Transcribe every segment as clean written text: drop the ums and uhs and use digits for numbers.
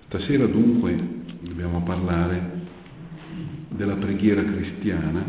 Stasera dunque dobbiamo parlare della preghiera cristiana,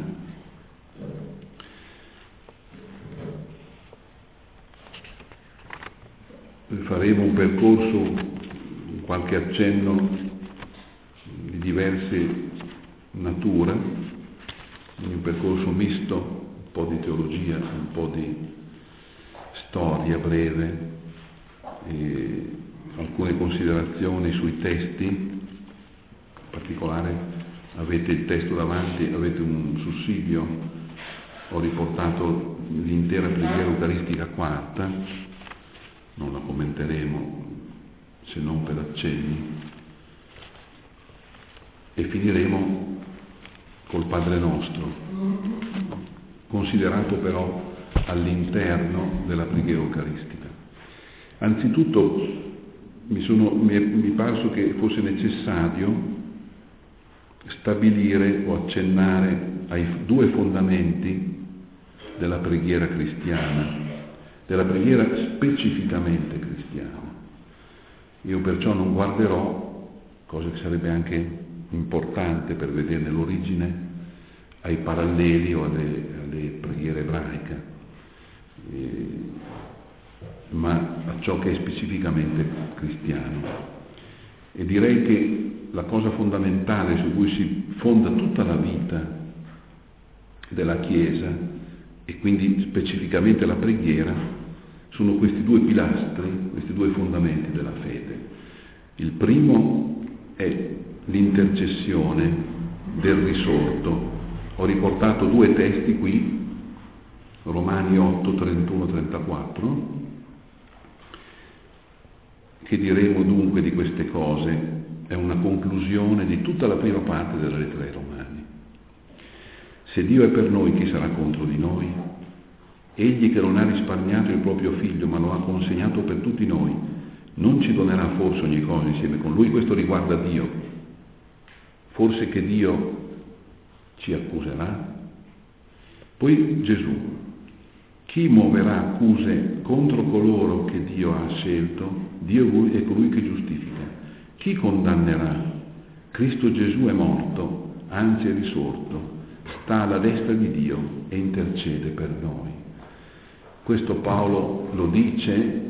faremo un percorso, qualche accenno di diverse natura, un percorso misto, un po' di teologia, un po' di storia breve, e alcune considerazioni sui testi. In particolare avete il testo davanti, avete un sussidio, ho riportato l'intera preghiera eucaristica quarta, non la commenteremo se non per accenni, e finiremo col Padre Nostro, considerato però all'interno della preghiera eucaristica. Anzitutto mi è parso che fosse necessario stabilire o accennare ai due fondamenti della preghiera cristiana, della preghiera specificamente cristiana. Io perciò non guarderò, cosa che sarebbe anche importante per vederne l'origine, ai paralleli o alle preghiere ebraiche, ma a ciò che è specificamente cristiano. E direi che la cosa fondamentale su cui si fonda tutta la vita della Chiesa, e quindi specificamente la preghiera, sono questi due pilastri, questi due fondamenti della fede. Il primo è l'intercessione del risorto. Ho riportato due testi qui, Romani 8, 31, 34. Che diremo dunque di queste cose? È una conclusione di tutta la prima parte della lettera ai Romani. Se Dio è per noi, chi sarà contro di noi? Egli che non ha risparmiato il proprio figlio, ma lo ha consegnato per tutti noi, non ci donerà forse ogni cosa insieme con lui? Questo riguarda Dio. Forse che Dio ci accuserà? Poi Gesù. Chi muoverà accuse contro coloro che Dio ha scelto? Dio è colui che giustifica. Chi condannerà? Cristo Gesù è morto, anzi è risorto, sta alla destra di Dio e intercede per noi. Questo Paolo lo dice,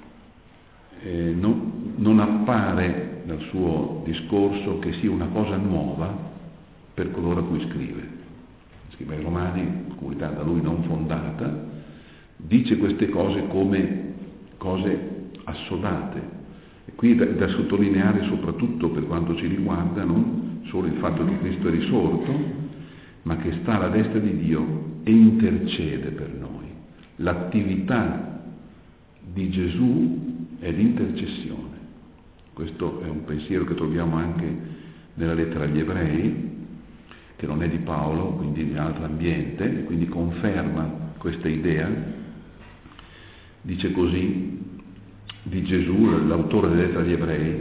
non appare dal suo discorso che sia una cosa nuova per coloro a cui scrive. Scrive ai Romani, comunità da lui non fondata, dice queste cose come cose assodate. E qui da sottolineare soprattutto per quanto ci riguarda non solo il fatto che Cristo è risorto, ma che sta alla destra di Dio e intercede per noi. L'attività di Gesù è l'intercessione. Questo è un pensiero che troviamo anche nella lettera agli Ebrei, che non è di Paolo, quindi in altro ambiente, quindi conferma questa idea. Dice così di Gesù, l'autore della lettera agli Ebrei: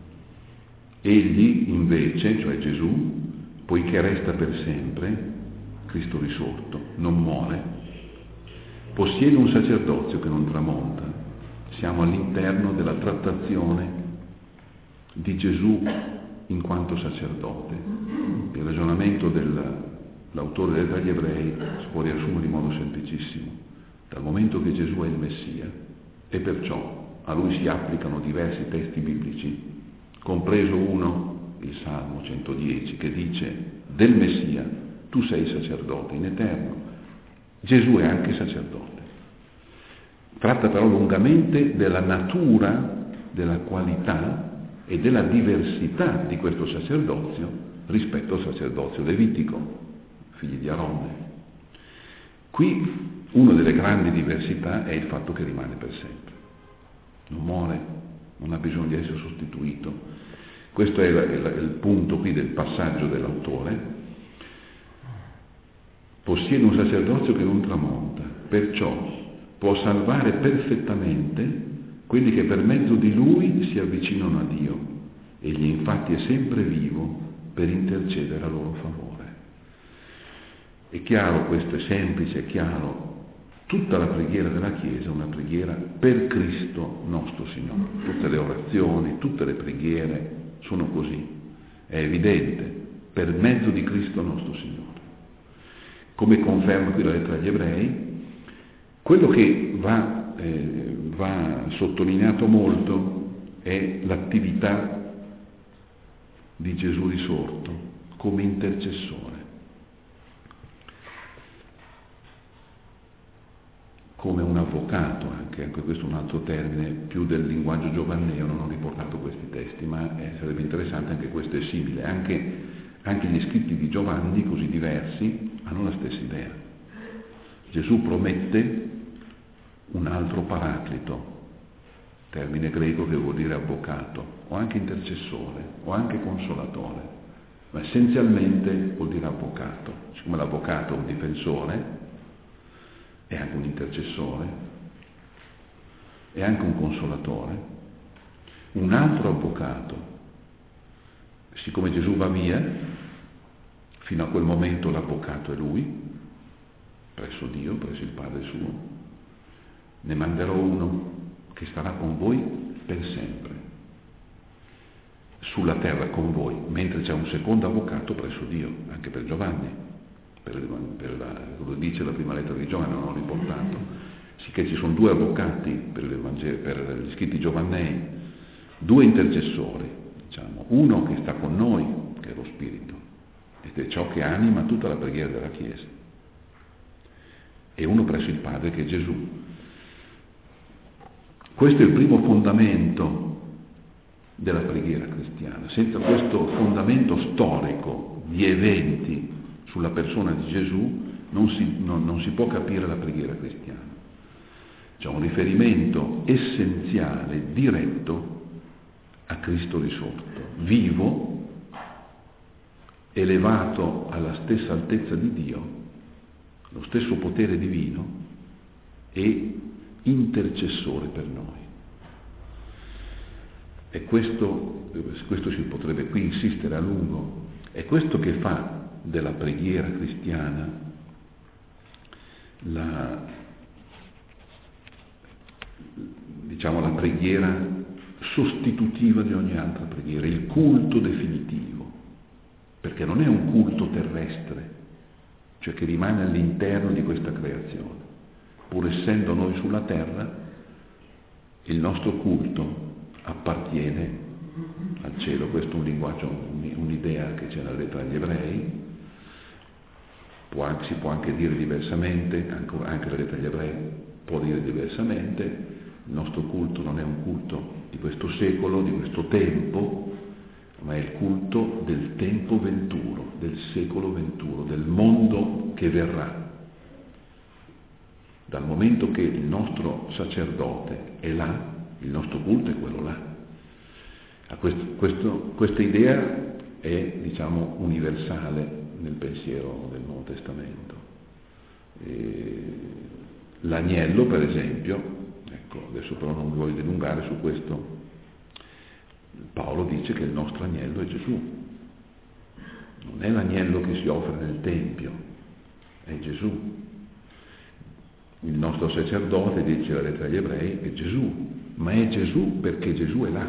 egli invece, cioè Gesù, poiché resta per sempre, Cristo risorto, non muore, possiede un sacerdozio che non tramonta. Siamo all'interno della trattazione di Gesù in quanto sacerdote. Il ragionamento dell'autore della lettera agli Ebrei si può riassumere in modo semplicissimo. Dal momento che Gesù è il Messia, e perciò a lui si applicano diversi testi biblici, compreso uno, il Salmo 110, che dice del Messia: tu sei sacerdote in eterno. Gesù è anche sacerdote. Tratta però lungamente della natura, della qualità e della diversità di questo sacerdozio rispetto al sacerdozio levitico, figli di Aronne. Qui una delle grandi diversità è il fatto che rimane per sempre. Non muore, non ha bisogno di essere sostituito. Questo è il punto qui del passaggio dell'autore. Possiede un sacerdozio che non tramonta, perciò può salvare perfettamente quelli che per mezzo di lui si avvicinano a Dio. Egli infatti è sempre vivo per intercedere a loro favore. È chiaro, questo è semplice, è chiaro. Tutta la preghiera della Chiesa è una preghiera per Cristo nostro Signore. Tutte le orazioni, tutte le preghiere sono così, è evidente, per mezzo di Cristo nostro Signore. Come conferma qui la lettera agli Ebrei, quello che va sottolineato molto è l'attività di Gesù risorto come intercessore, come un avvocato, anche questo è un altro termine, più del linguaggio giovanneo, non ho riportato questi testi, ma sarebbe interessante, anche questo è simile, anche gli scritti di Giovanni, così diversi, hanno la stessa idea. Gesù promette un altro paraclito, termine greco che vuol dire avvocato, o anche intercessore, o anche consolatore, ma essenzialmente vuol dire avvocato. Siccome l'avvocato è un difensore, è anche un intercessore, è anche un consolatore, un altro avvocato. Siccome Gesù va via, fino a quel momento l'avvocato è Lui, presso Dio, presso il Padre suo, ne manderò uno che starà con voi per sempre, sulla terra con voi, mentre c'è un secondo avvocato presso Dio, anche per Giovanni, lo dice la prima lettera di Giovanni, non l'ho riportato, sicché ci sono due avvocati per gli scritti giovannei, due intercessori, diciamo, uno che sta con noi, che è lo Spirito, ed è ciò che anima tutta la preghiera della Chiesa, e uno presso il Padre, che è Gesù. Questo è il primo fondamento della preghiera cristiana. Senza questo fondamento storico di eventi sulla persona di Gesù non si può capire la preghiera cristiana. C'è un riferimento essenziale, diretto a Cristo risorto, vivo, elevato alla stessa altezza di Dio, lo stesso potere divino e intercessore per noi. E questo si potrebbe qui insistere a lungo, è questo che fa della preghiera cristiana la preghiera sostitutiva di ogni altra preghiera, il culto definitivo, perché non è un culto terrestre, cioè che rimane all'interno di questa creazione. Pur essendo noi sulla terra, il nostro culto appartiene al cielo. Questo è un linguaggio, un'idea che c'è nella lettera agli Ebrei. Si può anche dire diversamente, anche la lettera agli Ebrei può dire diversamente. Il nostro culto non è un culto di questo secolo, di questo tempo, ma è il culto del tempo venturo, del secolo venturo, del mondo che verrà. Dal momento che il nostro sacerdote è là, il nostro culto è quello là. Questa idea è, universale nel pensiero del Nuovo Testamento. L'agnello, per esempio, adesso però non mi voglio dilungare su questo, Paolo dice che il nostro agnello è Gesù. Non è l'agnello che si offre nel Tempio, è Gesù. Il nostro sacerdote, dice la lettera agli Ebrei, è Gesù, ma è Gesù perché Gesù è là.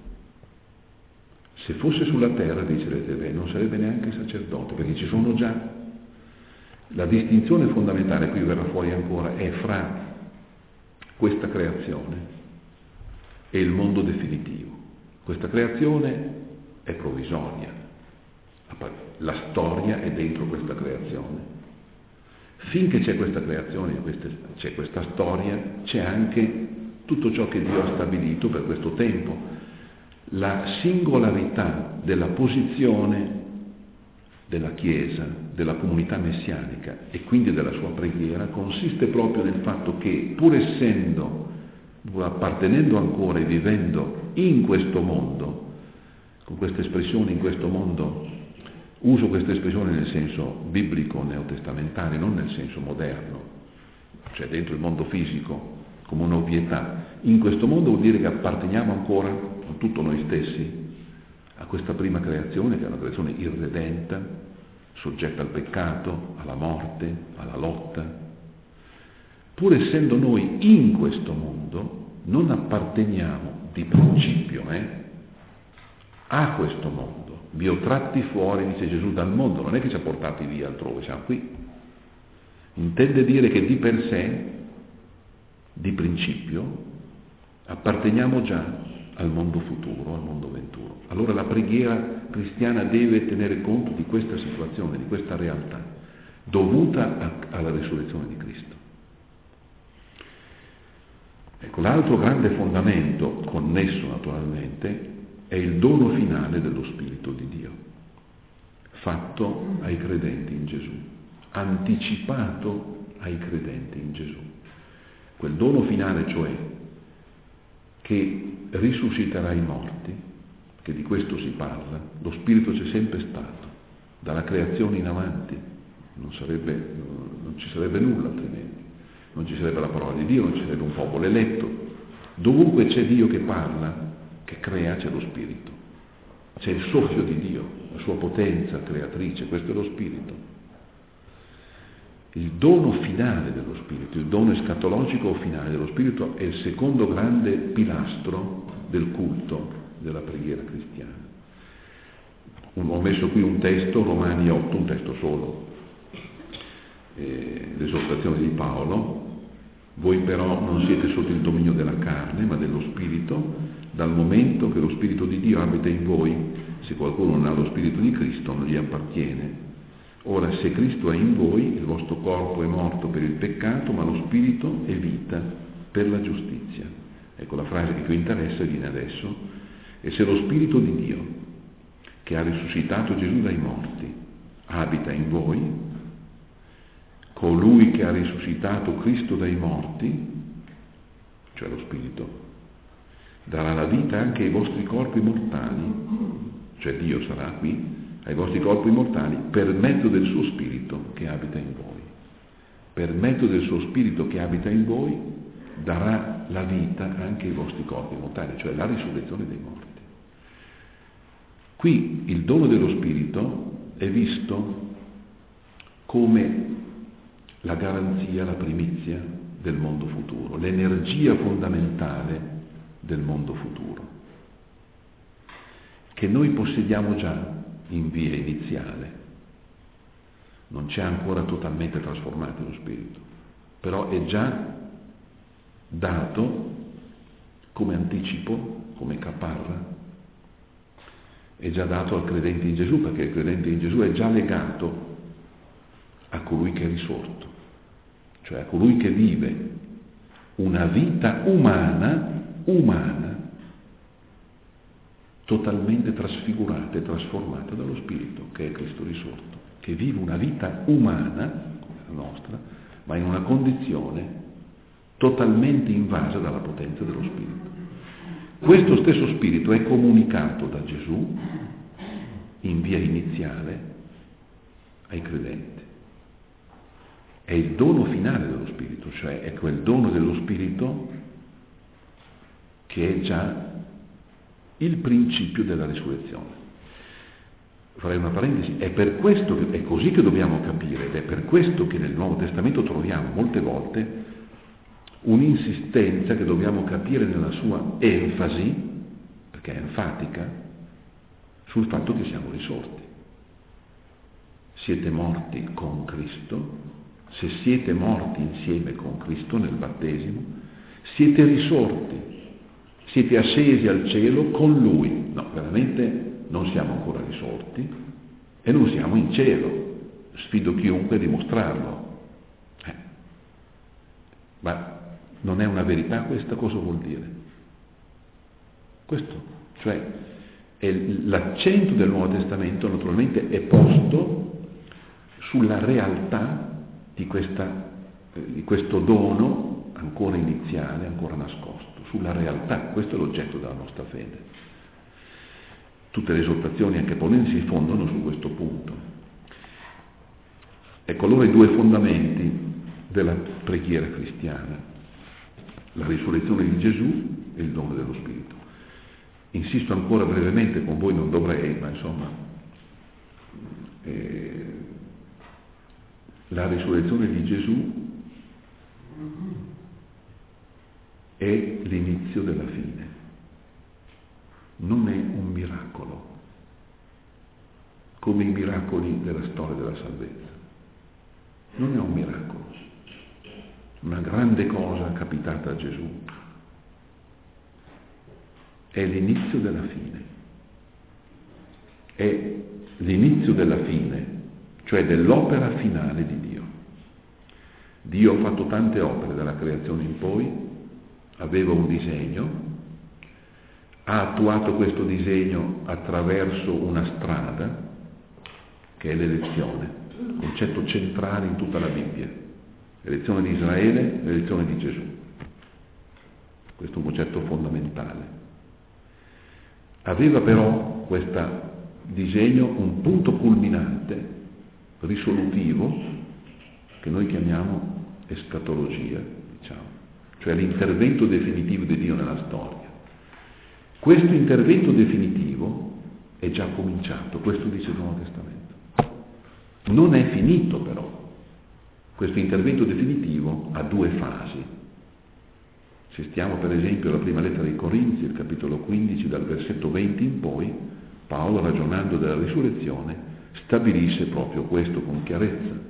Se fosse sulla terra, dice la lettera agli Ebrei, non sarebbe neanche sacerdote, perché ci sono già. La distinzione fondamentale, qui verrà fuori ancora, è fra questa creazione e il mondo definitivo. Questa creazione è provvisoria, la storia è dentro questa creazione. Finché c'è questa creazione, c'è questa storia, c'è anche tutto ciò che Dio ha stabilito per questo tempo. La singolarità della posizione della Chiesa, della comunità messianica e quindi della sua preghiera consiste proprio nel fatto che, pur appartenendo ancora e vivendo in questo mondo, con questa espressione in questo mondo, uso questa espressione nel senso biblico neotestamentale, non nel senso moderno, cioè dentro il mondo fisico, come un'ovvietà. In questo mondo vuol dire che apparteniamo ancora, con tutto noi stessi, a questa prima creazione, che è una creazione irredenta, soggetta al peccato, alla morte, alla lotta. Pur essendo noi in questo mondo, non apparteniamo di principio, a questo mondo. Vi ho tratti fuori, dice Gesù, dal mondo, non è che ci ha portati via altrove, siamo qui. Intende dire che di per sé, di principio, apparteniamo già al mondo futuro, al mondo venturo. Allora la preghiera cristiana deve tenere conto di questa situazione, di questa realtà, dovuta alla risurrezione di Cristo. Ecco, l'altro grande fondamento, connesso naturalmente, è il dono finale dello Spirito di Dio, fatto ai credenti in Gesù, anticipato ai credenti in Gesù. Quel dono finale, cioè, che risusciterà i morti, che di questo si parla, lo Spirito c'è sempre stato, dalla creazione in avanti, non ci sarebbe nulla altrimenti, non ci sarebbe la parola di Dio, non ci sarebbe un popolo eletto. Dovunque c'è Dio che parla, che crea, c'è lo Spirito, c'è il soffio di Dio, la sua potenza creatrice, questo è lo Spirito. Il dono finale dello Spirito, il dono escatologico finale dello Spirito è il secondo grande pilastro del culto della preghiera cristiana. Ho messo qui un testo, Romani 8, un testo solo, l'esortazione di Paolo. Voi però non siete sotto il dominio della carne, ma dello Spirito, dal momento che lo Spirito di Dio abita in voi. Se qualcuno non ha lo Spirito di Cristo, non gli appartiene. Ora, se Cristo è in voi, il vostro corpo è morto per il peccato, ma lo Spirito è vita per la giustizia. Ecco, la frase che più interessa viene adesso. E se lo Spirito di Dio, che ha risuscitato Gesù dai morti, abita in voi, colui che ha risuscitato Cristo dai morti, cioè lo Spirito, darà la vita anche ai vostri corpi mortali, cioè Dio sarà qui, ai vostri corpi mortali, per mezzo del suo Spirito che abita in voi. Per mezzo del suo Spirito che abita in voi darà la vita anche ai vostri corpi mortali, cioè la risurrezione dei morti. Qui il dono dello Spirito è visto come la garanzia, la primizia del mondo futuro, l'energia fondamentale del mondo futuro, che noi possediamo già in via iniziale. Non c'è ancora totalmente trasformato lo Spirito, però è già dato come anticipo, come caparra, è già dato al credente in Gesù, perché il credente in Gesù è già legato a colui che è risorto, cioè a colui che vive una vita umana, totalmente trasfigurata e trasformata dallo Spirito, che è Cristo risorto, che vive una vita umana, la nostra, ma in una condizione totalmente invasa dalla potenza dello Spirito. Questo stesso Spirito è comunicato da Gesù in via iniziale ai credenti. È il dono finale dello Spirito, cioè è quel dono dello Spirito che è già il principio della risurrezione. Farei una parentesi, è per questo che è così che dobbiamo capire, ed è per questo che nel Nuovo Testamento troviamo molte volte un'insistenza che dobbiamo capire nella sua enfasi, perché è enfatica, sul fatto che siamo risorti. Siete morti con Cristo, se siete morti insieme con Cristo nel battesimo, siete risorti. Siete ascesi al cielo con Lui. No, veramente non siamo ancora risorti e non siamo in cielo. Sfido chiunque a dimostrarlo. Ma non è una verità questa? Cosa vuol dire? Questo, cioè, l'accento del Nuovo Testamento naturalmente è posto sulla realtà di questo dono ancora iniziale, ancora nascosto. Sulla realtà, questo è l'oggetto della nostra fede. Tutte le esortazioni anche pauline si fondano su questo punto. Ecco allora i due fondamenti della preghiera cristiana: la risurrezione di Gesù e il dono dello Spirito. Insisto ancora brevemente, con voi non dovrei, ma insomma, la risurrezione di Gesù è l'inizio della fine, non è un miracolo, come i miracoli della storia della salvezza. Non è un miracolo, una grande cosa capitata a Gesù. È l'inizio della fine. È l'inizio della fine, cioè dell'opera finale di Dio. Dio ha fatto tante opere dalla creazione in poi, aveva un disegno, ha attuato questo disegno attraverso una strada che è l'elezione, concetto centrale in tutta la Bibbia, l'elezione di Israele, l'elezione di Gesù. Questo è un concetto fondamentale. Aveva però questo disegno un punto culminante, risolutivo, che noi chiamiamo escatologia, diciamo, cioè l'intervento definitivo di Dio nella storia. Questo intervento definitivo è già cominciato, questo dice il Nuovo Testamento. Non è finito però. Questo intervento definitivo ha due fasi. Se stiamo per esempio alla prima lettera dei Corinzi, il capitolo 15, dal versetto 20 in poi, Paolo, ragionando della risurrezione, stabilisce proprio questo con chiarezza.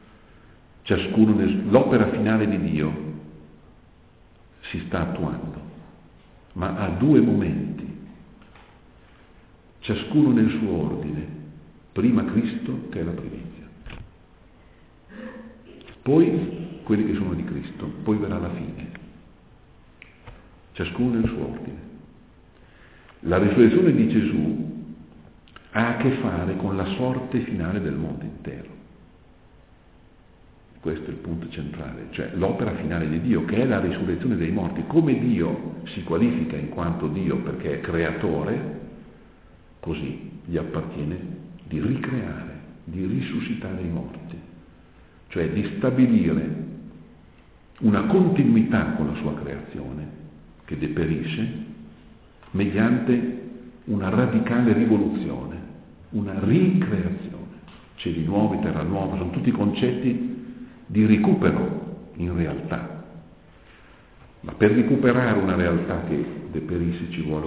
L'opera finale di Dio si sta attuando, ma ha due momenti, ciascuno nel suo ordine, prima Cristo che è la primizia, poi quelli che sono di Cristo, poi verrà la fine, ciascuno nel suo ordine. La risurrezione di Gesù ha a che fare con la sorte finale del mondo intero. Questo è il punto centrale, cioè l'opera finale di Dio, che è la risurrezione dei morti. Come Dio si qualifica in quanto Dio perché è creatore, così gli appartiene di ricreare, di risuscitare i morti, cioè di stabilire una continuità con la sua creazione che deperisce mediante una radicale rivoluzione, una ricreazione. Cieli nuovi, terra nuova, sono tutti concetti di recupero in realtà, ma per recuperare una realtà che deperisce ci vuole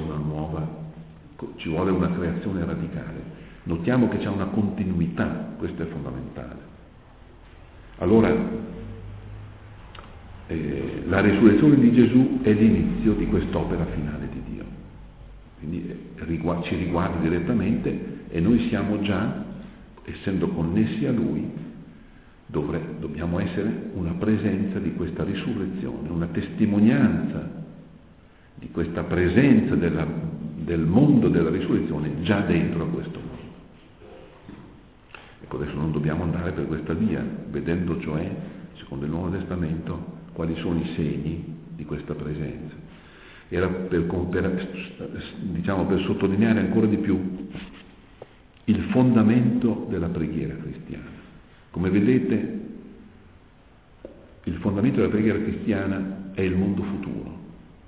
una creazione radicale. Notiamo che c'è una continuità, questo è fondamentale. Allora la risurrezione di Gesù è l'inizio di quest'opera finale di Dio, quindi ci riguarda direttamente e noi siamo già, essendo connessi a Lui, dobbiamo essere una presenza di questa risurrezione, una testimonianza di questa presenza del mondo della risurrezione già dentro a questo mondo. Ecco, adesso non dobbiamo andare per questa via, vedendo cioè, secondo il Nuovo Testamento, quali sono i segni di questa presenza. Era per sottolineare ancora di più il fondamento della preghiera cristiana. Come vedete, il fondamento della preghiera cristiana è il mondo futuro,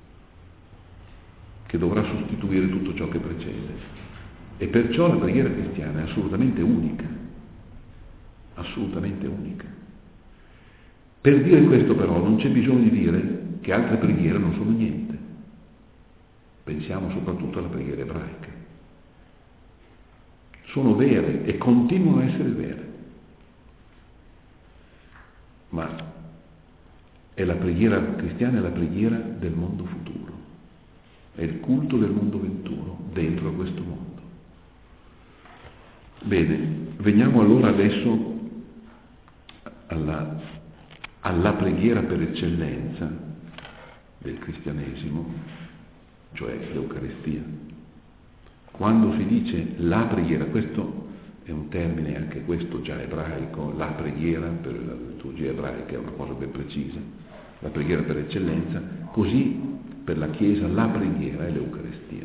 che dovrà sostituire tutto ciò che precede. E perciò la preghiera cristiana è assolutamente unica, assolutamente unica. Per dire questo però non c'è bisogno di dire che altre preghiere non sono niente. Pensiamo soprattutto alla preghiera ebraica. Sono vere e continuano a essere vere. Ma è la preghiera cristiana, è la preghiera del mondo futuro, è il culto del mondo venturo dentro a questo mondo. Bene, veniamo allora adesso alla preghiera per eccellenza del cristianesimo, cioè l'Eucaristia. Quando si dice la preghiera, questo è un termine anche questo già ebraico, la preghiera per la liturgia ebraica è una cosa ben precisa, la preghiera per eccellenza, così per la Chiesa la preghiera è l'Eucaristia.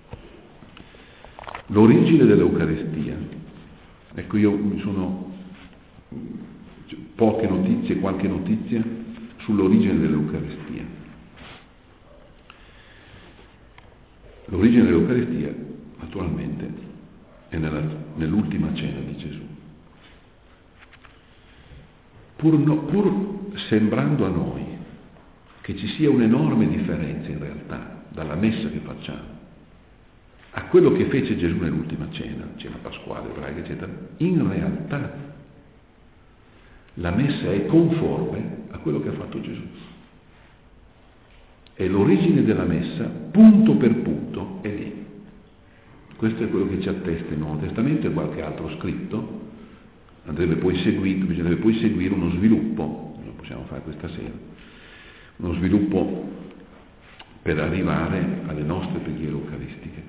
L'origine dell'Eucaristia, ecco, io mi sono poche notizie, qualche notizia sull'origine dell'Eucaristia. L'origine dell'Eucaristia, naturalmente, è nell'ultima cena di Gesù. Pur sembrando a noi che ci sia un'enorme differenza in realtà dalla messa che facciamo a quello che fece Gesù nell'ultima cena pasquale, ebraica, eccetera, in realtà la messa è conforme a quello che ha fatto Gesù. E l'origine della messa, punto per punto, è lì. Questo è quello che ci attesta il Nuovo Testamento e qualche altro scritto. Bisognerebbe poi seguire uno sviluppo, lo possiamo fare questa sera, uno sviluppo per arrivare alle nostre preghiere eucaristiche.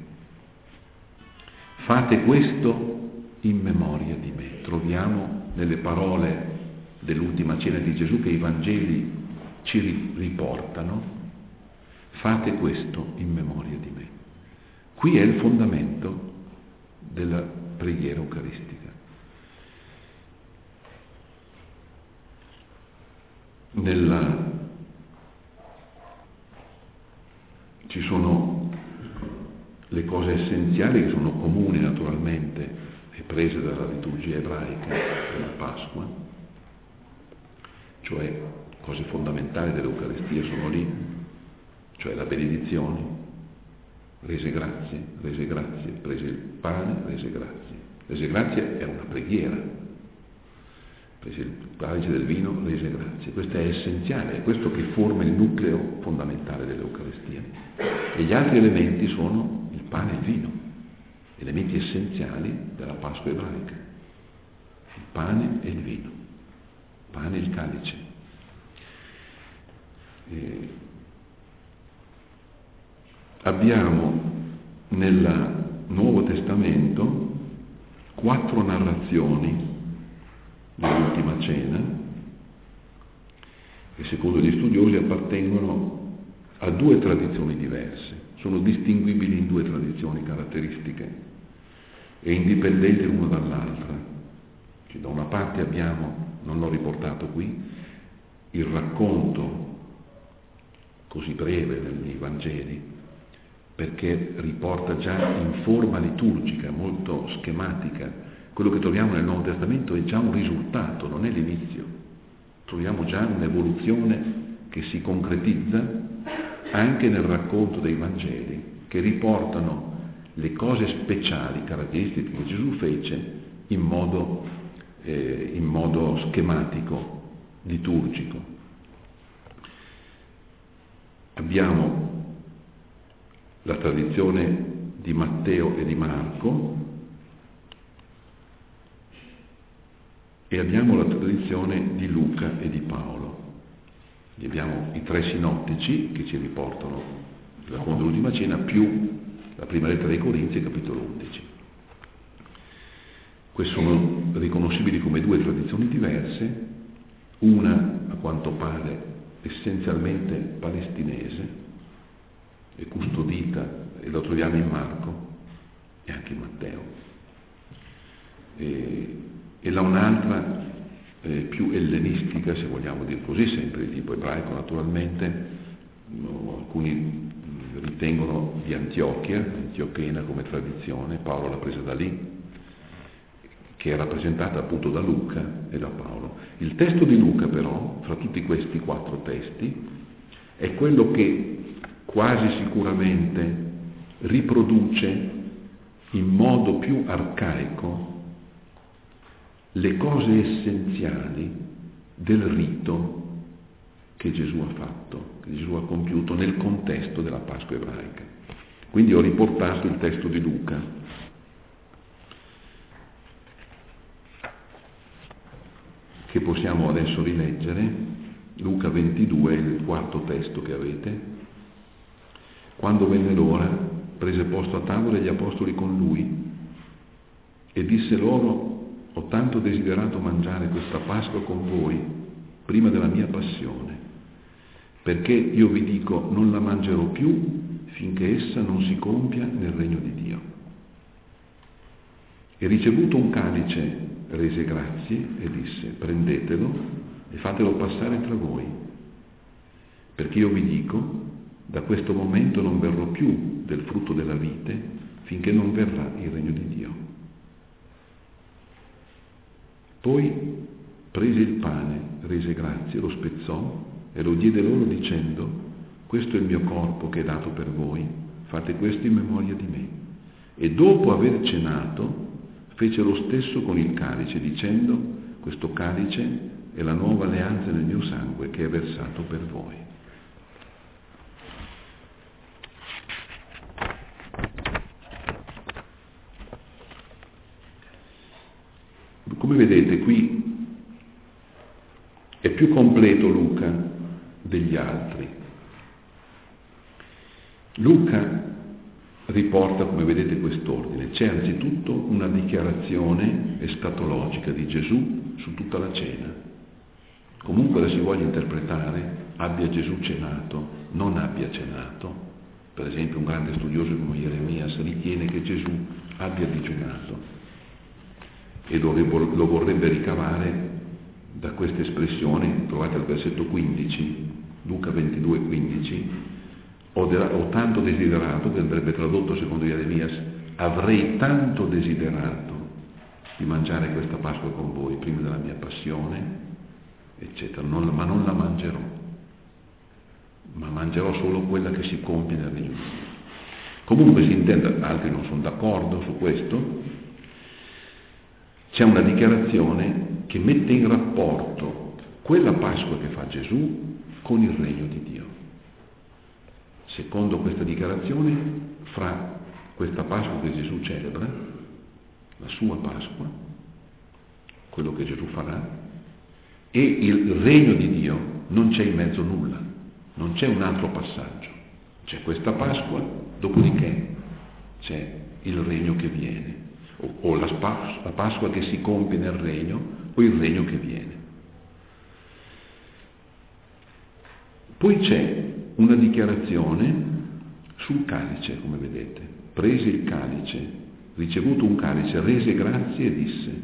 Fate questo in memoria di me. Troviamo nelle parole dell'ultima cena di Gesù che i Vangeli ci riportano. Fate questo in memoria di me. Qui è il fondamento della preghiera eucaristica. Ci sono le cose essenziali che sono comuni naturalmente e prese dalla liturgia ebraica della Pasqua, cioè cose fondamentali dell'Eucaristia sono lì, cioè la benedizione, rese grazie, prese il pane, rese grazie. Rese grazie è una preghiera. Prese il calice del vino, rese grazie. Questo è essenziale, è questo che forma il nucleo fondamentale dell'Eucaristia. E gli altri elementi sono il pane e il vino, elementi essenziali della Pasqua ebraica. Il pane e il vino, il pane e il calice. Abbiamo nel Nuovo Testamento 4 narrazioni dell'ultima cena che secondo gli studiosi appartengono a 2 tradizioni diverse, sono distinguibili in 2 tradizioni caratteristiche e indipendenti l'una dall'altra. Da una parte abbiamo, non l'ho riportato qui, il racconto così breve nei Vangeli, perché riporta già in forma liturgica, molto schematica. Quello che troviamo nel Nuovo Testamento è già un risultato, non è l'inizio. Troviamo già un'evoluzione che si concretizza anche nel racconto dei Vangeli, che riportano le cose speciali, caratteristiche che Gesù fece in modo schematico, liturgico. Abbiamo la tradizione di Matteo e di Marco e abbiamo la tradizione di Luca e di Paolo. E abbiamo i 3 sinottici che ci riportano il racconto dell'ultima cena più la prima lettera dei Corinzi, capitolo 11. Queste sono riconoscibili come 2 tradizioni diverse, una a quanto pare essenzialmente palestinese e custodita, e lo troviamo in Marco e anche in Matteo, e la un'altra più ellenistica, se vogliamo dire così, sempre di tipo ebraico naturalmente. Alcuni ritengono di antiochena come tradizione, Paolo l'ha presa da lì, che è rappresentata appunto da Luca e da Paolo. Il testo di Luca però, fra tutti questi 4 testi, è quello che quasi sicuramente riproduce in modo più arcaico le cose essenziali del rito che Gesù ha fatto, che Gesù ha compiuto nel contesto della Pasqua ebraica. Quindi ho riportato il testo di Luca, che possiamo adesso rileggere. Luca 22 è il 4° testo che avete. Quando venne l'ora, prese posto a tavola gli apostoli con lui e disse loro: ho tanto desiderato mangiare questa Pasqua con voi prima della mia passione, perché io vi dico non la mangerò più finché essa non si compia nel regno di Dio. E ricevuto un calice rese grazie e disse: prendetelo e fatelo passare tra voi, perché io vi dico da questo momento non berrò più del frutto della vite finché non verrà il regno di Dio. Poi prese il pane, rese grazie, lo spezzò e lo diede loro dicendo: questo è il mio corpo che è dato per voi, fate questo in memoria di me. E dopo aver cenato fece lo stesso con il calice, dicendo: questo calice è la nuova alleanza nel mio sangue che è versato per voi. Come vedete qui è più completo Luca degli altri. Luca riporta, come vedete, quest'ordine. C'è anzitutto una dichiarazione escatologica di Gesù su tutta la cena. Comunque la si voglia interpretare, abbia Gesù cenato, non abbia cenato. Per esempio un grande studioso come Geremia ritiene che Gesù abbia digiunato e lo vorrebbe ricavare da queste espressioni trovate al versetto 15, Luca 22,15. Ho tanto desiderato, che andrebbe tradotto secondo Geremia, avrei tanto desiderato di mangiare questa Pasqua con voi prima della mia passione, eccetera, ma non la mangerò, ma mangerò solo quella che si compie nel regno. Comunque si intende, altri non sono d'accordo su questo, c'è una dichiarazione che mette in rapporto quella Pasqua che fa Gesù con il regno di Dio. Secondo questa dichiarazione, fra questa Pasqua che Gesù celebra, la sua Pasqua, quello che Gesù farà, e il regno di Dio non c'è in mezzo nulla, non c'è un altro passaggio. C'è questa Pasqua, dopodiché c'è il regno che viene, o la Pasqua che si compie nel regno, o il regno che viene. Poi c'è una dichiarazione sul calice, come vedete. Prese il calice, ricevuto un calice, rese grazie e disse.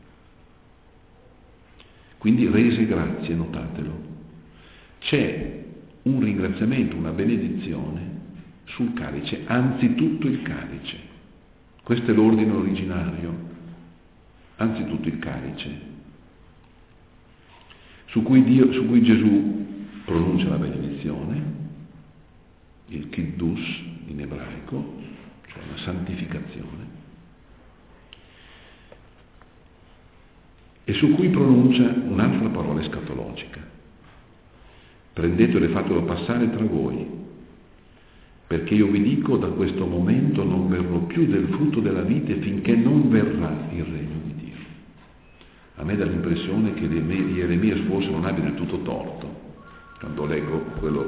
Quindi rese grazie, notatelo. C'è un ringraziamento, una benedizione sul calice, anzitutto il calice. Questo è l'ordine originario, anzitutto il calice, su cui Gesù pronuncia la benedizione, il Kiddush in ebraico, cioè la santificazione, e su cui pronuncia un'altra parola escatologica. Prendetelo e fatelo passare tra voi, perché io vi dico, da questo momento non berrò più del frutto della vite finché non verrà il regno di Dio. A me dà l'impressione che Geremia forse non abbia del tutto torto quando leggo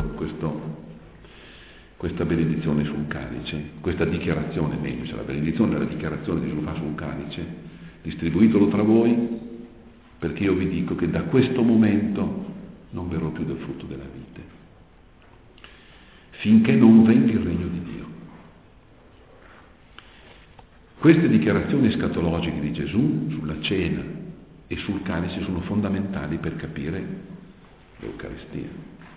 questa benedizione sul calice, questa dichiarazione, meglio, cioè la benedizione è la dichiarazione che Gesù fa sul calice: distribuitelo tra voi, perché io vi dico che da questo momento non berrò più del frutto della vite, finché non venga il regno di Dio. Queste dichiarazioni escatologiche di Gesù sulla cena e sul calice sono fondamentali per capire l'Eucaristia.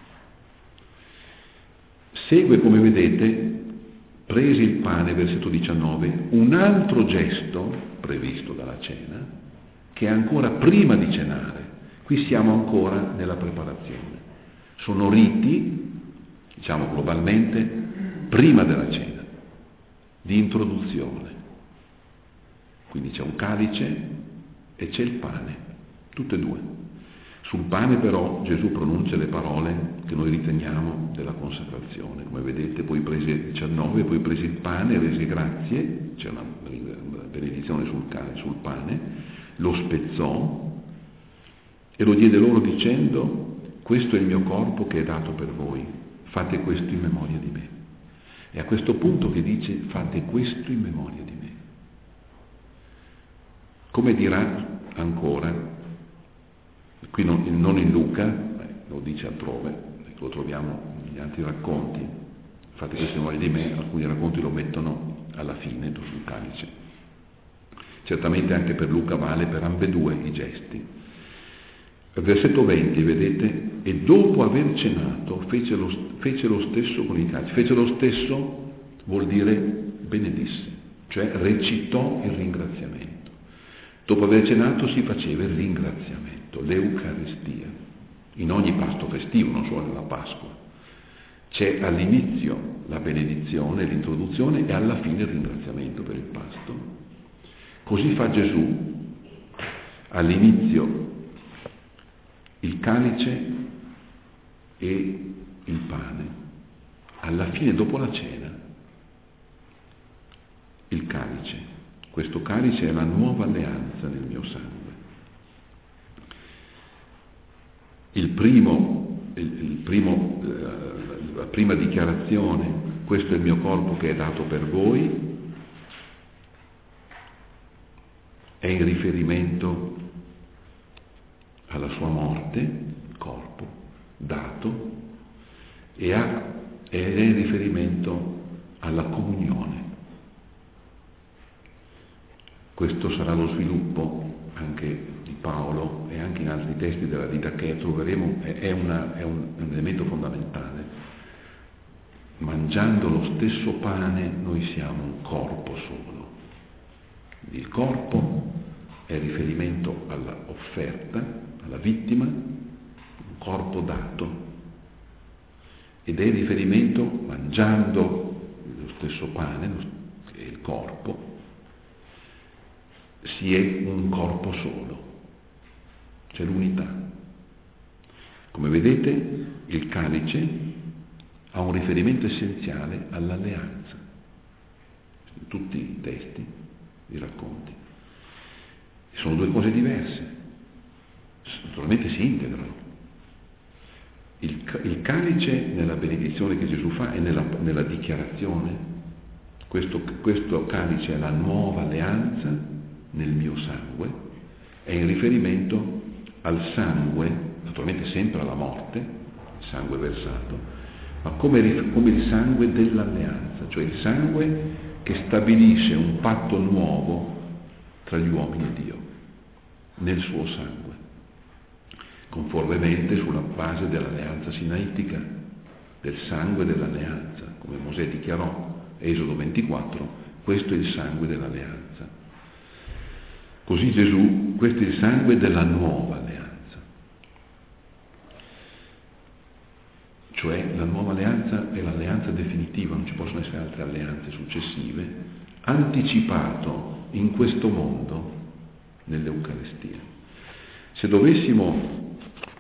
Segue, come vedete, prese il pane, versetto 19, un altro gesto previsto dalla cena, che è ancora prima di cenare. Qui siamo ancora nella preparazione. Sono riti, diciamo globalmente, prima della cena, di introduzione. Quindi c'è un calice e c'è il pane, tutte e due. Sul pane però Gesù pronuncia le parole che noi riteniamo della consacrazione. Come vedete, poi prese 19, poi prese il pane, rese grazie, c'è una benedizione sul pane, lo spezzò e lo diede loro dicendo: questo è il mio corpo che è dato per voi, fate questo in memoria di me. È a questo punto che dice: fate questo in memoria di me. Come dirà ancora, qui non in Luca, lo dice altrove, lo troviamo negli altri racconti, fate questo in memoria di me, alcuni racconti lo mettono alla fine sul calice. Certamente anche per Luca vale per ambedue i gesti. Versetto 20, vedete, e dopo aver cenato fece lo stesso con il calice. Fece lo stesso vuol dire benedisse, cioè recitò il ringraziamento. Dopo aver cenato si faceva il ringraziamento, l'Eucaristia, in ogni pasto festivo, non solo nella Pasqua. C'è all'inizio la benedizione, l'introduzione e alla fine il ringraziamento per il pasto. Così fa Gesù, all'inizio il calice e il pane, alla fine, dopo la cena, il calice. Questo calice è la nuova alleanza nel mio sangue. La prima dichiarazione, questo è il mio corpo che è dato per voi, è in riferimento alla sua morte, il corpo dato, ed è in riferimento alla comunione. Questo sarà lo sviluppo anche di Paolo e anche in altri testi della vita che troveremo, è un elemento fondamentale. Mangiando lo stesso pane noi siamo un corpo solo. Il corpo è riferimento alla offerta, alla vittima, un corpo dato, ed è riferimento, mangiando lo stesso pane, che è il corpo, si è un corpo solo, c'è l'unità. Come vedete, il calice ha un riferimento essenziale all'alleanza, in tutti i testi, i racconti. Sono due cose diverse, naturalmente si integrano. Il calice nella benedizione che Gesù fa e nella dichiarazione, questo calice è la nuova alleanza nel mio sangue, è in riferimento al sangue, naturalmente sempre alla morte, il sangue versato, ma come il sangue dell'alleanza, cioè il sangue che stabilisce un patto nuovo tra gli uomini e Dio, nel suo sangue, conformemente sulla base dell'alleanza sinaitica, del sangue dell'alleanza, come Mosè dichiarò, Esodo 24, questo è il sangue dell'alleanza. Così Gesù, questo è il sangue della nuova alleanza. Cioè la nuova alleanza è l'alleanza definitiva, non ci possono essere altre alleanze successive, anticipato in questo mondo nell'Eucaristia. Se dovessimo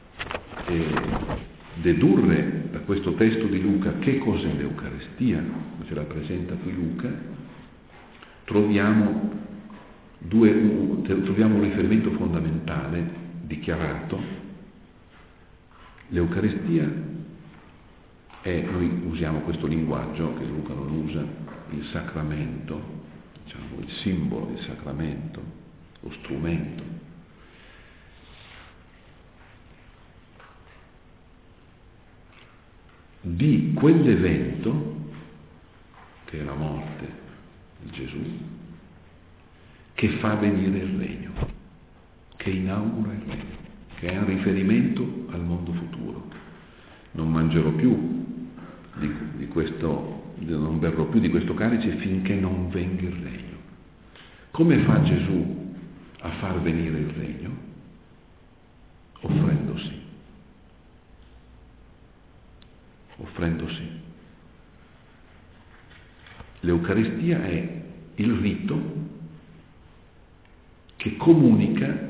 dedurre da questo testo di Luca che cos'è l'Eucaristia, come ce la presenta qui Luca, troviamo un riferimento fondamentale dichiarato. L'Eucaristia noi usiamo questo linguaggio che Luca non usa, il sacramento, diciamo il simbolo del sacramento, lo strumento. Di quell'evento che è la morte di Gesù, che fa venire il regno, che inaugura il regno, che è un riferimento al mondo futuro. Non mangerò più di questo, non berrò più di questo calice finché non venga il regno. Come fa Gesù a far venire il regno? Offrendosi. L'Eucaristia è il rito che comunica,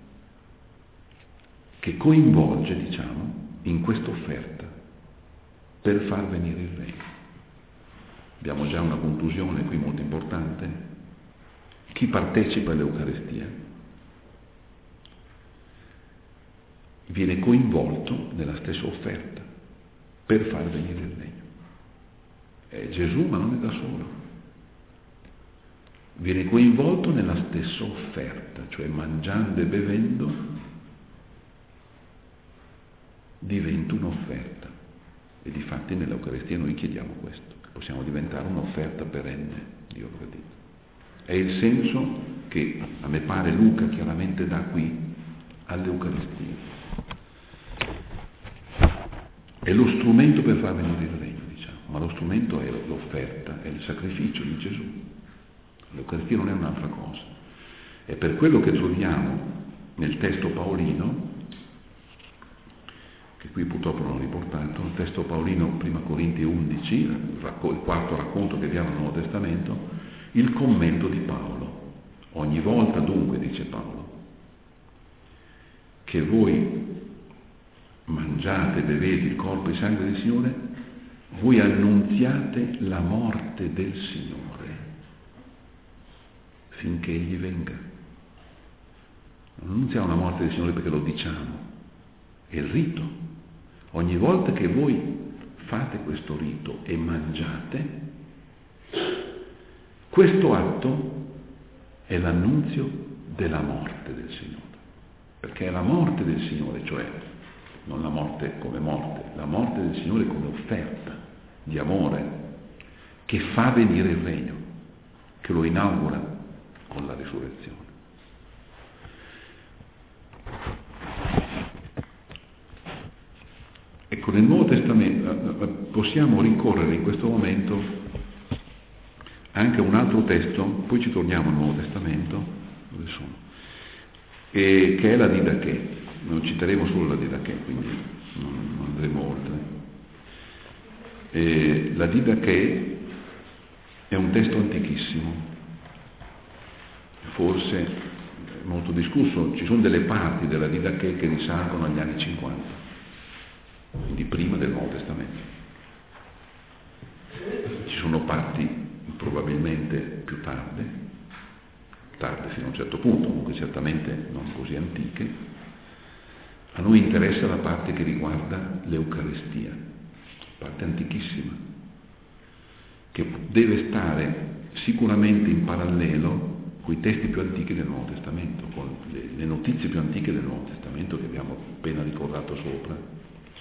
che coinvolge, diciamo, in questa offerta per far venire il regno. Abbiamo già una conclusione qui molto importante. Chi partecipa all'Eucaristia viene coinvolto nella stessa offerta per far venire il regno. È Gesù, ma non è da solo. Viene coinvolto nella stessa offerta, cioè mangiando e bevendo diventa un'offerta. E difatti nell'Eucaristia noi chiediamo questo, che possiamo diventare un'offerta perenne, Dio gradito. È il senso che a me pare Luca chiaramente dà qui all'Eucaristia. È lo strumento per far venire il regno, diciamo, ma lo strumento è l'offerta, è il sacrificio di Gesù. L'Eucaristia non è un'altra cosa. È per quello che troviamo nel testo paolino, che qui purtroppo non l'ho riportato, il testo paolino, prima Corinti 11, il quarto racconto che diamo al Nuovo Testamento, il commento di Paolo. Ogni volta dunque, dice Paolo, che voi mangiate e bevete il corpo e il sangue del Signore, voi annunziate la morte del Signore finché Egli venga. Non annunziamo la morte del Signore perché lo diciamo, è il rito. Ogni volta che voi fate questo rito e mangiate, questo atto è l'annunzio della morte del Signore, perché è la morte del Signore, cioè non la morte come morte, la morte del Signore come offerta di amore che fa venire il regno, che lo inaugura con la risurrezione. Ecco, nel Nuovo Testamento possiamo ricorrere in questo momento anche a un altro testo, poi ci torniamo al Nuovo Testamento, dove sono, che è la Didache. Non citeremo solo la Didache, quindi non andremo oltre. La Didache è un testo antichissimo, forse molto discusso. Ci sono delle parti della Didache che risalgono agli anni 50, quindi prima del Nuovo Testamento. Ci sono parti probabilmente più tarde fino a un certo punto, comunque certamente non così antiche. A noi interessa la parte che riguarda l'Eucaristia, parte antichissima, che deve stare sicuramente in parallelo con i testi più antichi del Nuovo Testamento, con le notizie più antiche del Nuovo Testamento che abbiamo appena ricordato sopra.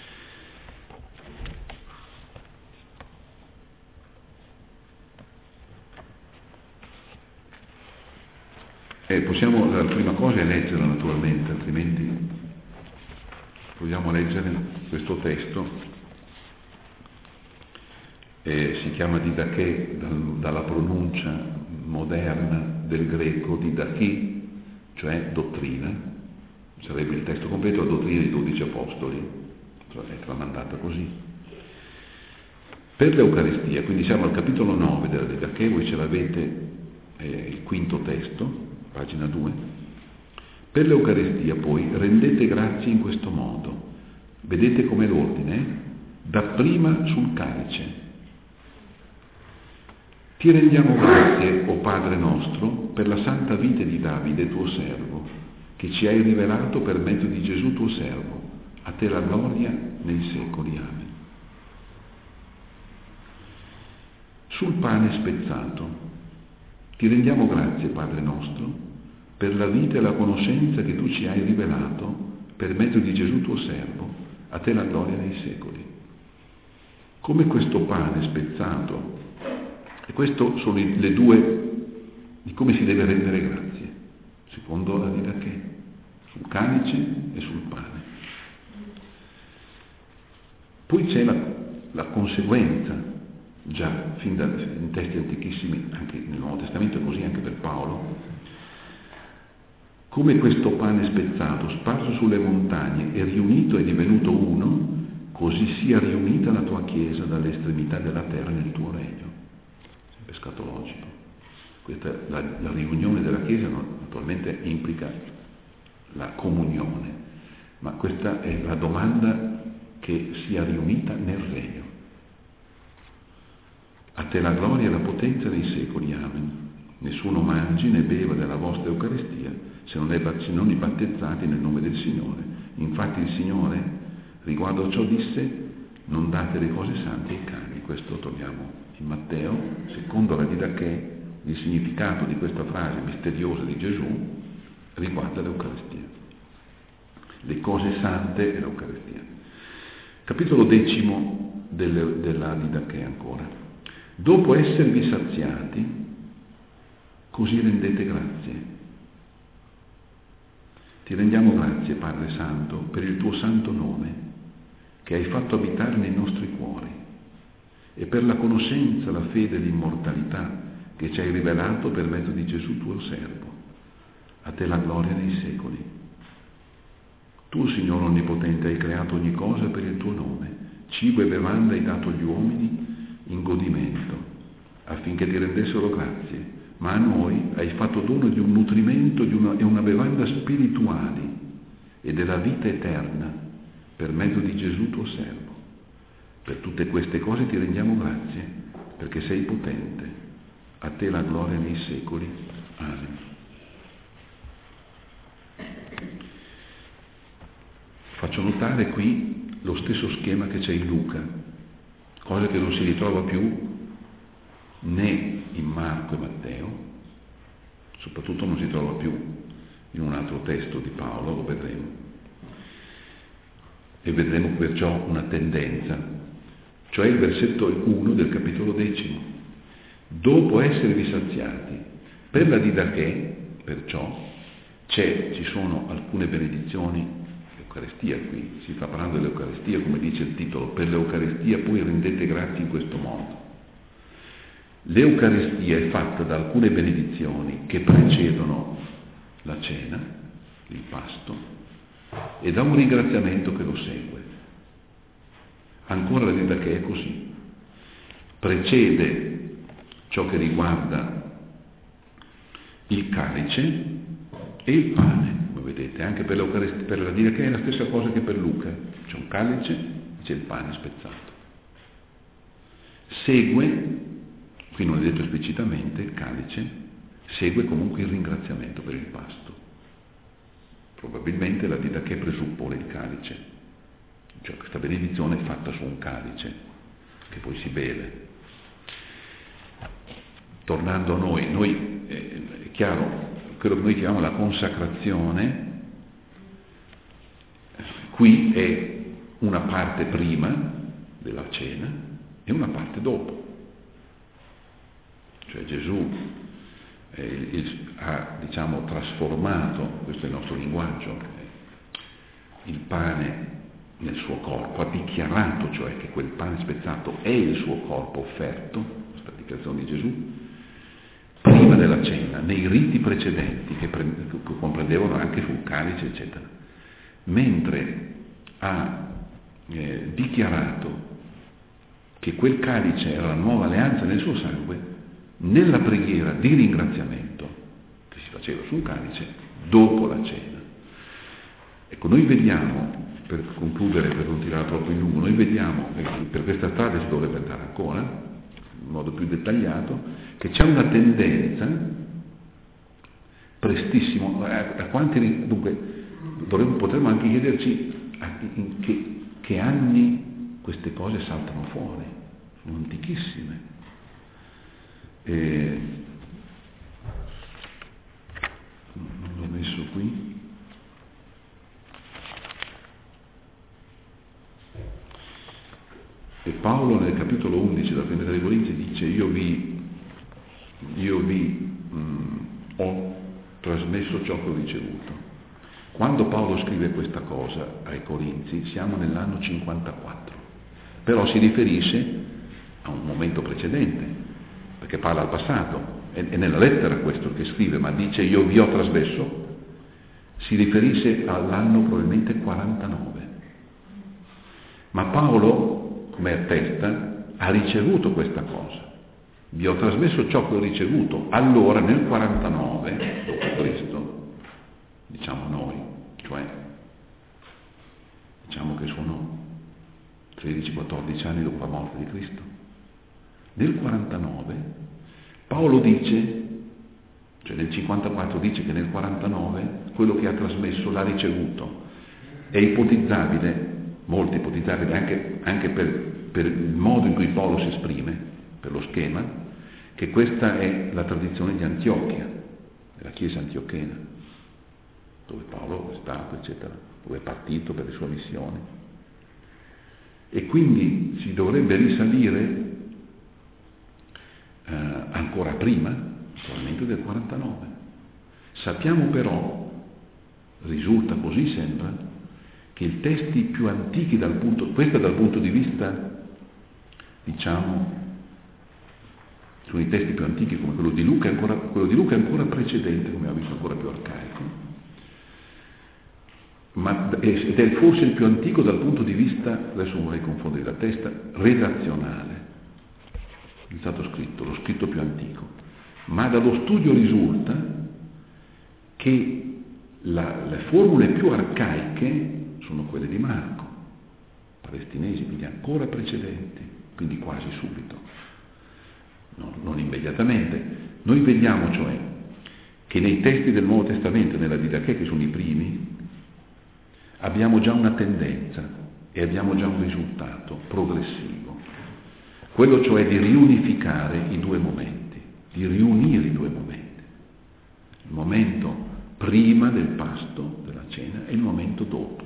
Possiamo, la prima cosa è leggerla naturalmente, altrimenti proviamo a leggere questo testo. Si chiama Didache dalla pronuncia moderna del greco Didache, cioè dottrina, sarebbe il testo completo, la dottrina dei 12 apostoli, è tramandata così. Per l'Eucaristia, quindi siamo al capitolo 9 della Didache, voi ce l'avete, il quinto testo, pagina 2. Per l'Eucaristia poi rendete grazie in questo modo. Vedete com'è l'ordine? Dapprima sul calice. Ti rendiamo grazie, o Padre nostro, per la santa vita di Davide, tuo servo, che ci hai rivelato per mezzo di Gesù, tuo servo. A te la gloria nei secoli. Amen. Sul pane spezzato. Ti rendiamo grazie, Padre nostro, per la vita e la conoscenza che tu ci hai rivelato per mezzo di Gesù tuo servo, a te la gloria nei secoli. Come questo pane spezzato, e queste sono le due di come si deve rendere grazie, secondo la Didache, sul calice e sul pane. Poi c'è la conseguenza, già fin in testi antichissimi, anche nel Nuovo Testamento è così anche per Paolo. Come questo pane spezzato, sparso sulle montagne e riunito è divenuto uno, così sia riunita la tua Chiesa dalle estremità della terra nel tuo regno. Sempre scatologico. Questa, la riunione della Chiesa naturalmente implica la comunione, ma questa è la domanda che sia riunita nel regno. A te la gloria e la potenza nei secoli. Amen. Nessuno mangi né beva della vostra Eucaristia se non i battezzati nel nome del Signore. Infatti il Signore, riguardo a ciò, disse: non date le cose sante ai cani. Questo troviamo in Matteo. Secondo la Didache, il significato di questa frase misteriosa di Gesù riguarda l'Eucaristia. Le cose sante e l'Eucaristia. Capitolo 10 della Didache ancora. Dopo esservi saziati, così rendete grazie. Ti rendiamo grazie, Padre Santo, per il tuo santo nome, che hai fatto abitare nei nostri cuori, e per la conoscenza, la fede e l'immortalità che ci hai rivelato per mezzo di Gesù tuo servo. A te la gloria nei secoli. Tu, Signore Onnipotente, hai creato ogni cosa per il tuo nome, cibo e bevanda hai dato agli uomini in godimento, affinché ti rendessero grazie, ma a noi hai fatto dono di un nutrimento e una bevanda spirituali e della vita eterna per mezzo di Gesù tuo servo. Per tutte queste cose ti rendiamo grazie, perché sei potente. A te la gloria nei secoli. Amen. Faccio notare qui lo stesso schema che c'è in Luca, cosa che non si ritrova più né in Marco e Matteo, soprattutto non si trova più in un altro testo di Paolo, lo vedremo. E vedremo perciò una tendenza, cioè il versetto 1 del capitolo 10. Dopo esservi saziati per la didaché, perciò, ci sono alcune benedizioni. L'Eucaristia, qui si sta parlando dell'Eucaristia, come dice il titolo, per l'Eucaristia poi rendete grazie in questo modo. L'Eucaristia è fatta da alcune benedizioni che precedono la cena, il pasto, e da un ringraziamento che lo segue. Ancora la didaché è così. Precede ciò che riguarda il calice e il pane. Vedete, anche per l'Eucaristia, per la didaché è la stessa cosa che per Luca. C'è un calice e c'è il pane spezzato. Segue, qui non è detto esplicitamente, il calice, segue comunque il ringraziamento per il pasto. Probabilmente la didaché presuppone il calice, cioè questa benedizione è fatta su un calice che poi si beve. Tornando a noi è chiaro, quello che noi chiamiamo la consacrazione, qui è una parte prima della cena e una parte dopo. Cioè Gesù ha, trasformato, questo è il nostro linguaggio, il pane nel suo corpo, ha dichiarato cioè che quel pane spezzato è il suo corpo offerto, questa dichiarazione di Gesù, prima della cena, nei riti precedenti che comprendevano anche sul calice, eccetera, mentre ha dichiarato che quel calice era la nuova alleanza nel suo sangue, nella preghiera di ringraziamento che si faceva sul calice dopo la cena. Ecco, noi vediamo, per concludere, per non tirare troppo in lungo, noi vediamo, per questa strada si dovrebbe andare ancora, in modo più dettagliato, che c'è una tendenza prestissimo, a quanti, dunque potremmo anche chiederci in che anni queste cose saltano fuori, sono antichissime. Non l'ho messo qui. E Paolo nel capitolo 11 della Prima dei Corinzi dice: io vi ho trasmesso ciò che ho ricevuto. Quando Paolo scrive questa cosa ai Corinzi siamo nell'anno 54, però si riferisce a un momento precedente, perché parla al passato, è nella lettera questo che scrive, ma dice io vi ho trasmesso, si riferisce all'anno probabilmente 49. Ma Paolo, come attesta, ha ricevuto questa cosa. Vi ho trasmesso ciò che ho ricevuto. Allora nel 49 d.C., diciamo noi, cioè diciamo che sono 13-14 anni dopo la morte di Cristo, nel 49 Paolo dice, cioè nel 54 dice che nel 49 quello che ha trasmesso l'ha ricevuto. È ipotizzabile, molto ipotizzabile anche per il modo in cui Paolo si esprime, per lo schema, che questa è la tradizione di Antiochia, della Chiesa antiochena, dove Paolo è stato, eccetera, dove è partito per le sue missioni. E quindi si dovrebbe risalire ancora prima, probabilmente del 49. Sappiamo però, risulta così sembra, che i testi più antichi questo dal punto di vista, diciamo, sono i testi più antichi come quello di Luca è ancora precedente, come abbiamo visto, ancora più arcaico. ed è forse il più antico dal punto di vista, adesso non vorrei confondere la testa, redazionale. È stato scritto, lo scritto più antico. Ma dallo studio risulta che le formule più arcaiche sono quelle di Marco, palestinesi, quindi ancora precedenti, quindi quasi subito, non immediatamente. Noi vediamo cioè che nei testi del Nuovo Testamento, nella Didache, che sono i primi, abbiamo già una tendenza e abbiamo già un risultato progressivo, quello cioè di riunificare i due momenti, di riunire i due momenti, il momento prima del pasto, della cena, e il momento dopo,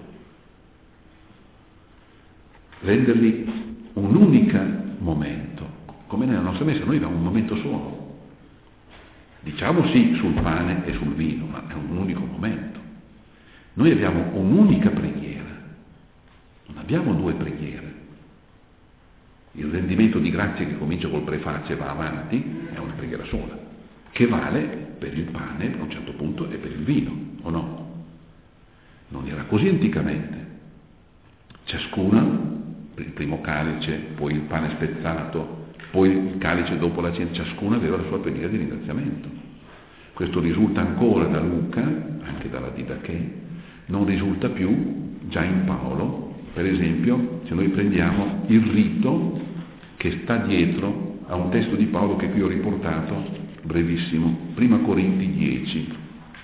renderli un unico momento, come nella nostra messa. Noi abbiamo un momento solo, diciamo sì sul pane e sul vino, ma è un unico momento. Noi abbiamo un'unica preghiera, non abbiamo due preghiere. Il rendimento di grazie che comincia col prefazio e va avanti è una preghiera sola, che vale per il pane a un certo punto e per il vino, o no? Non era così anticamente. Ciascuna, il primo calice, poi il pane spezzato, poi il calice dopo la cena, ciascuna aveva la sua preghiera di ringraziamento. Questo risulta ancora da Luca, anche dalla Didache, non risulta più già in Paolo. Per esempio, se noi prendiamo il rito che sta dietro a un testo di Paolo che qui ho riportato, brevissimo, Prima Corinti 10.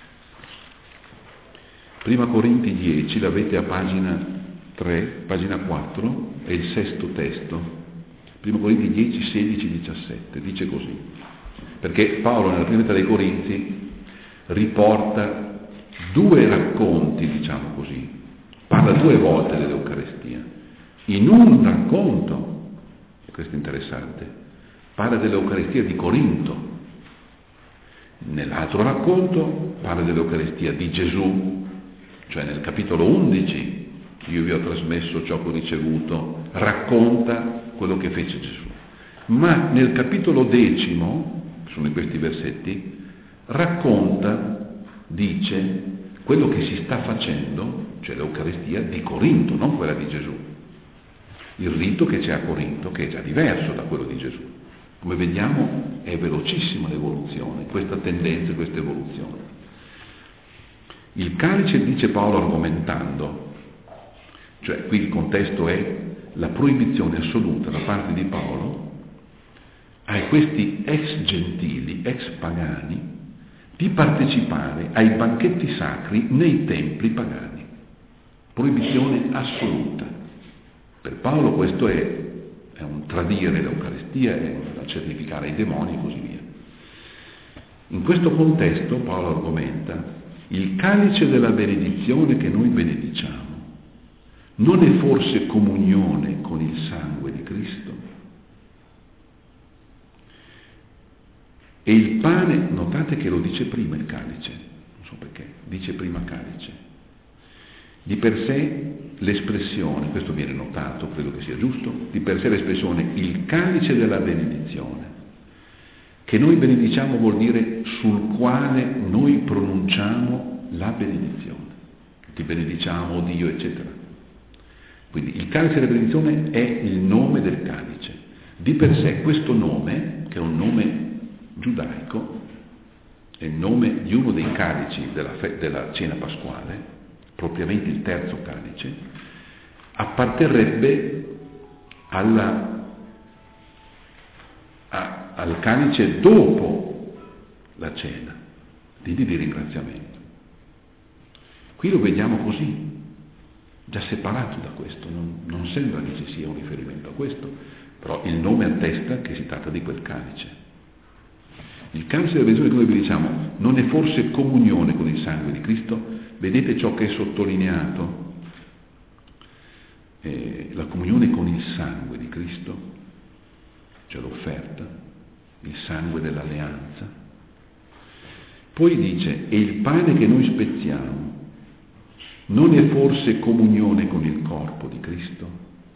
Prima Corinti 10, l'avete a pagina 3, pagina 4, è il sesto testo. Prima Corinti 10, 16, 17, dice così. Perché Paolo nella prima lettera dei Corinzi riporta due racconti, diciamo così, parla due volte dell'Eucarestia. In un racconto, e questo è interessante, parla dell'Eucarestia di Corinto, nell'altro racconto parla dell'Eucarestia di Gesù, cioè nel capitolo 11, io vi ho trasmesso ciò che ho ricevuto, racconta quello che fece Gesù. Ma nel capitolo 10, sono in questi versetti, racconta, dice, quello che si sta facendo, cioè l'Eucaristia di Corinto, non quella di Gesù. Il rito che c'è a Corinto, che è già diverso da quello di Gesù. Come vediamo è velocissima l'evoluzione, questa tendenza, questa evoluzione. Il calice, dice Paolo argomentando, cioè qui il contesto è la proibizione assoluta da parte di Paolo a questi ex gentili, ex pagani, di partecipare ai banchetti sacri nei templi pagani. Proibizione assoluta. Per Paolo questo è un tradire l'Eucaristia, è un certificare i demoni e così via. In questo contesto Paolo argomenta: il calice della benedizione che noi benediciamo non è forse comunione con il sangue di Cristo? E il pane, notate che lo dice prima il calice, non so perché, dice prima calice. Di per sé l'espressione, questo viene notato, credo che sia giusto, di per sé l'espressione il calice della benedizione, che noi benediciamo vuol dire sul quale noi pronunciamo la benedizione. Ti benediciamo, Dio, eccetera. Quindi il calice della benedizione è il nome del calice. Di per sé questo nome, che è un nome giudaico, è il nome di uno dei calici della cena pasquale, propriamente il terzo calice, apparterrebbe al calice dopo la cena, quindi di ringraziamento. Qui lo vediamo così, già separato da questo, non sembra che ci sia un riferimento a questo, però il nome attesta che si tratta di quel calice. Il calice della benedizione che noi vi diciamo non è forse comunione con il sangue di Cristo? Vedete ciò che è sottolineato? La comunione con il sangue di Cristo, cioè l'offerta, il sangue dell'alleanza. Poi dice, e il pane che noi spezziamo non è forse comunione con il corpo di Cristo?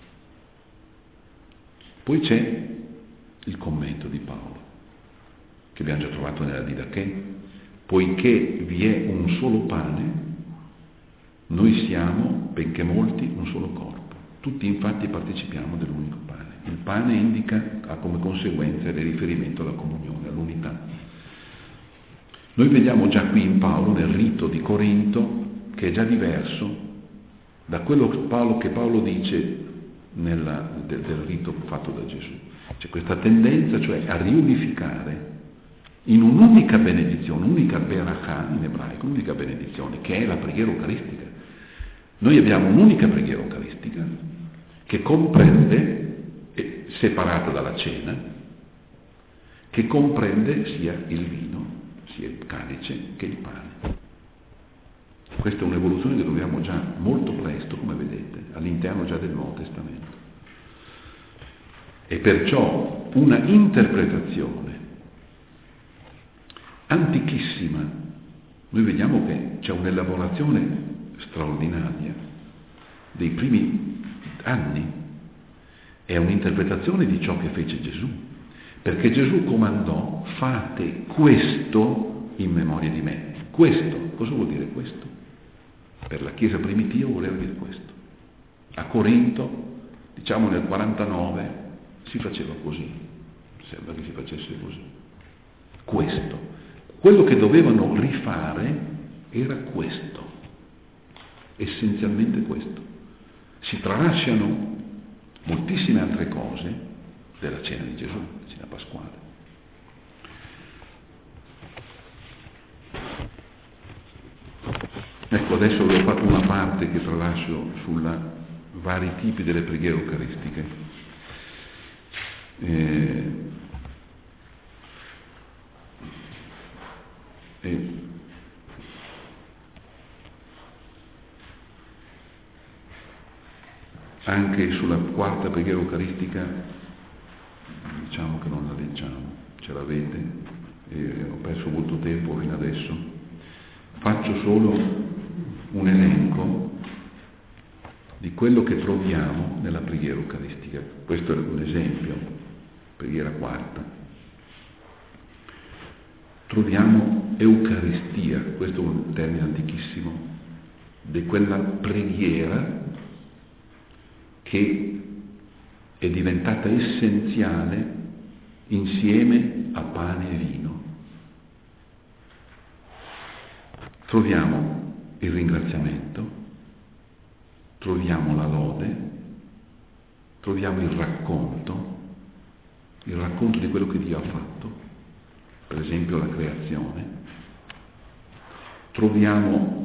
Poi c'è il commento di Paolo, che abbiamo già trovato nella Didache: poiché vi è un solo pane, Noi siamo, benché molti, un solo corpo. Tutti infatti partecipiamo dell'unico pane. Il pane ha come conseguenza il riferimento alla comunione, all'unità. Noi vediamo già qui in Paolo, nel rito di Corinto, che è già diverso da quello che Paolo dice del rito fatto da Gesù. C'è questa tendenza, cioè, a riunificare in un'unica benedizione, un'unica berakah in ebraico, un'unica benedizione, che è la preghiera eucaristica. Noi abbiamo un'unica preghiera eucaristica che comprende, separata dalla cena, che comprende sia il vino, sia il calice che il pane. Questa è un'evoluzione che troviamo già molto presto, come vedete, all'interno già del Nuovo Testamento. E perciò una interpretazione antichissima. Noi vediamo che c'è un'elaborazione straordinaria dei primi anni. È un'interpretazione di ciò che fece Gesù. Perché Gesù comandò: fate questo in memoria di me. Questo, cosa vuol dire questo? Per la Chiesa primitiva voleva dire questo. A Corinto, diciamo nel 49, si faceva così. Sembra che si facesse così. Questo. Quello che dovevano rifare era questo. Essenzialmente questo. Si tralasciano moltissime altre cose della cena di Gesù, la cena pasquale. Ecco, adesso vi ho fatto una parte che tralascio sui vari tipi delle preghiere eucaristiche. Anche sulla quarta preghiera eucaristica diciamo che non la leggiamo, ce l'avete, ho perso molto tempo fino adesso. Faccio solo un elenco di quello che troviamo nella preghiera eucaristica. Questo è un esempio, preghiera quarta. Troviamo Eucaristia, questo è un termine antichissimo, di quella preghiera che è diventata essenziale insieme a pane e vino. Troviamo il ringraziamento, troviamo la lode, troviamo il racconto di quello che Dio ha fatto, per esempio la creazione, troviamo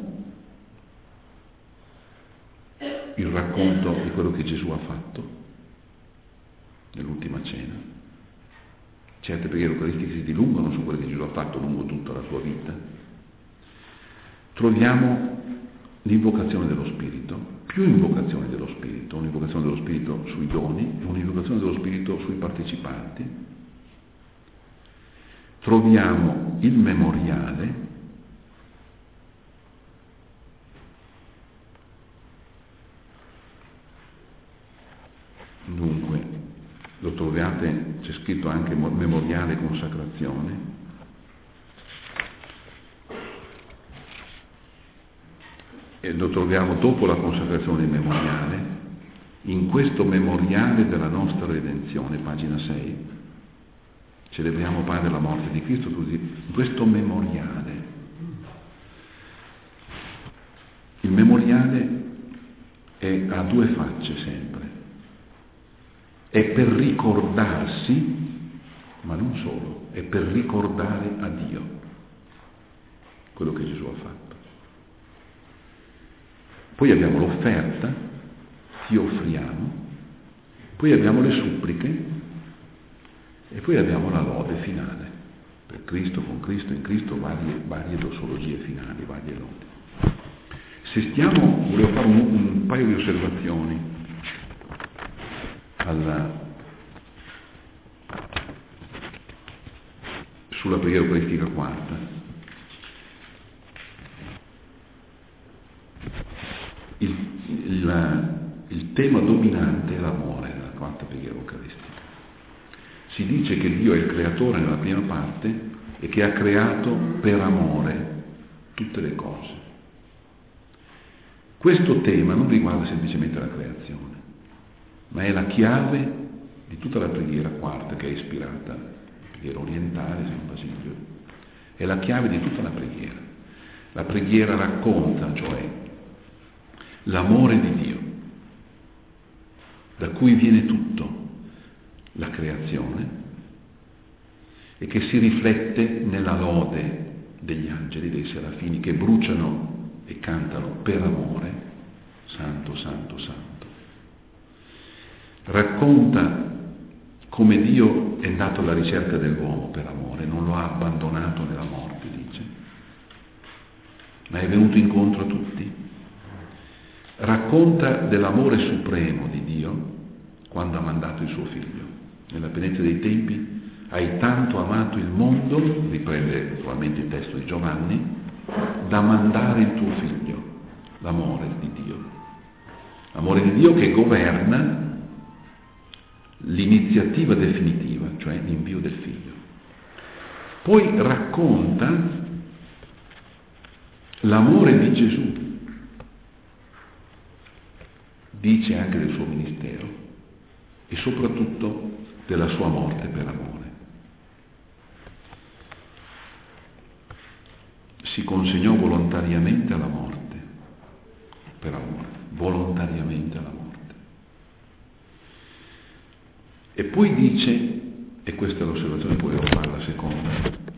il racconto di quello che Gesù ha fatto nell'ultima cena. Certe preghiere eucaristiche si dilungano su quello che Gesù ha fatto lungo tutta la sua vita. Troviamo l'invocazione dello Spirito, più invocazioni dello Spirito, un'invocazione dello Spirito sui doni e un'invocazione dello Spirito sui partecipanti. Troviamo il memoriale, dunque lo trovate, c'è scritto anche memoriale consacrazione, e lo troviamo dopo la consacrazione del memoriale, in questo memoriale della nostra redenzione, pagina 6, celebriamo Padre la morte di Cristo, in questo memoriale. Il memoriale ha due facce sempre. È per ricordarsi, ma non solo, è per ricordare a Dio quello che Gesù ha fatto. Poi abbiamo l'offerta, ti offriamo, poi abbiamo le suppliche e poi abbiamo la lode finale, per Cristo, con Cristo, in Cristo, varie dosologie finali, varie lodi. Se stiamo, volevo fare un paio di osservazioni sulla preghiera eucaristica quarta. Il tema dominante è l'amore nella quarta preghiera eucaristica. Si dice che Dio è il creatore nella prima parte e che ha creato per amore tutte le cose. Questo tema non riguarda semplicemente la creazione, ma è la chiave di tutta la preghiera quarta che è ispirata, la preghiera orientale, San Basilio, è la chiave di tutta la preghiera. La preghiera racconta, cioè, l'amore di Dio, da cui viene tutto, la creazione, e che si riflette nella lode degli angeli, dei serafini, che bruciano e cantano per amore, santo, santo, santo. Racconta come Dio è andato alla ricerca dell'uomo per amore, non lo ha abbandonato nella morte, dice, ma è venuto incontro a tutti. Racconta dell'amore supremo di Dio quando ha mandato il suo figlio. Nella pienezza dei tempi hai tanto amato il mondo, riprende naturalmente il testo di Giovanni, da mandare il tuo figlio, l'amore di Dio. L'amore di Dio che governa l'iniziativa definitiva, cioè l'invio del figlio. Poi racconta l'amore di Gesù, dice anche del suo ministero e soprattutto della sua morte per amore. Si consegnò volontariamente alla morte, per amore, volontariamente alla morte. E poi dice, e questa è l'osservazione, poi ora va alla seconda,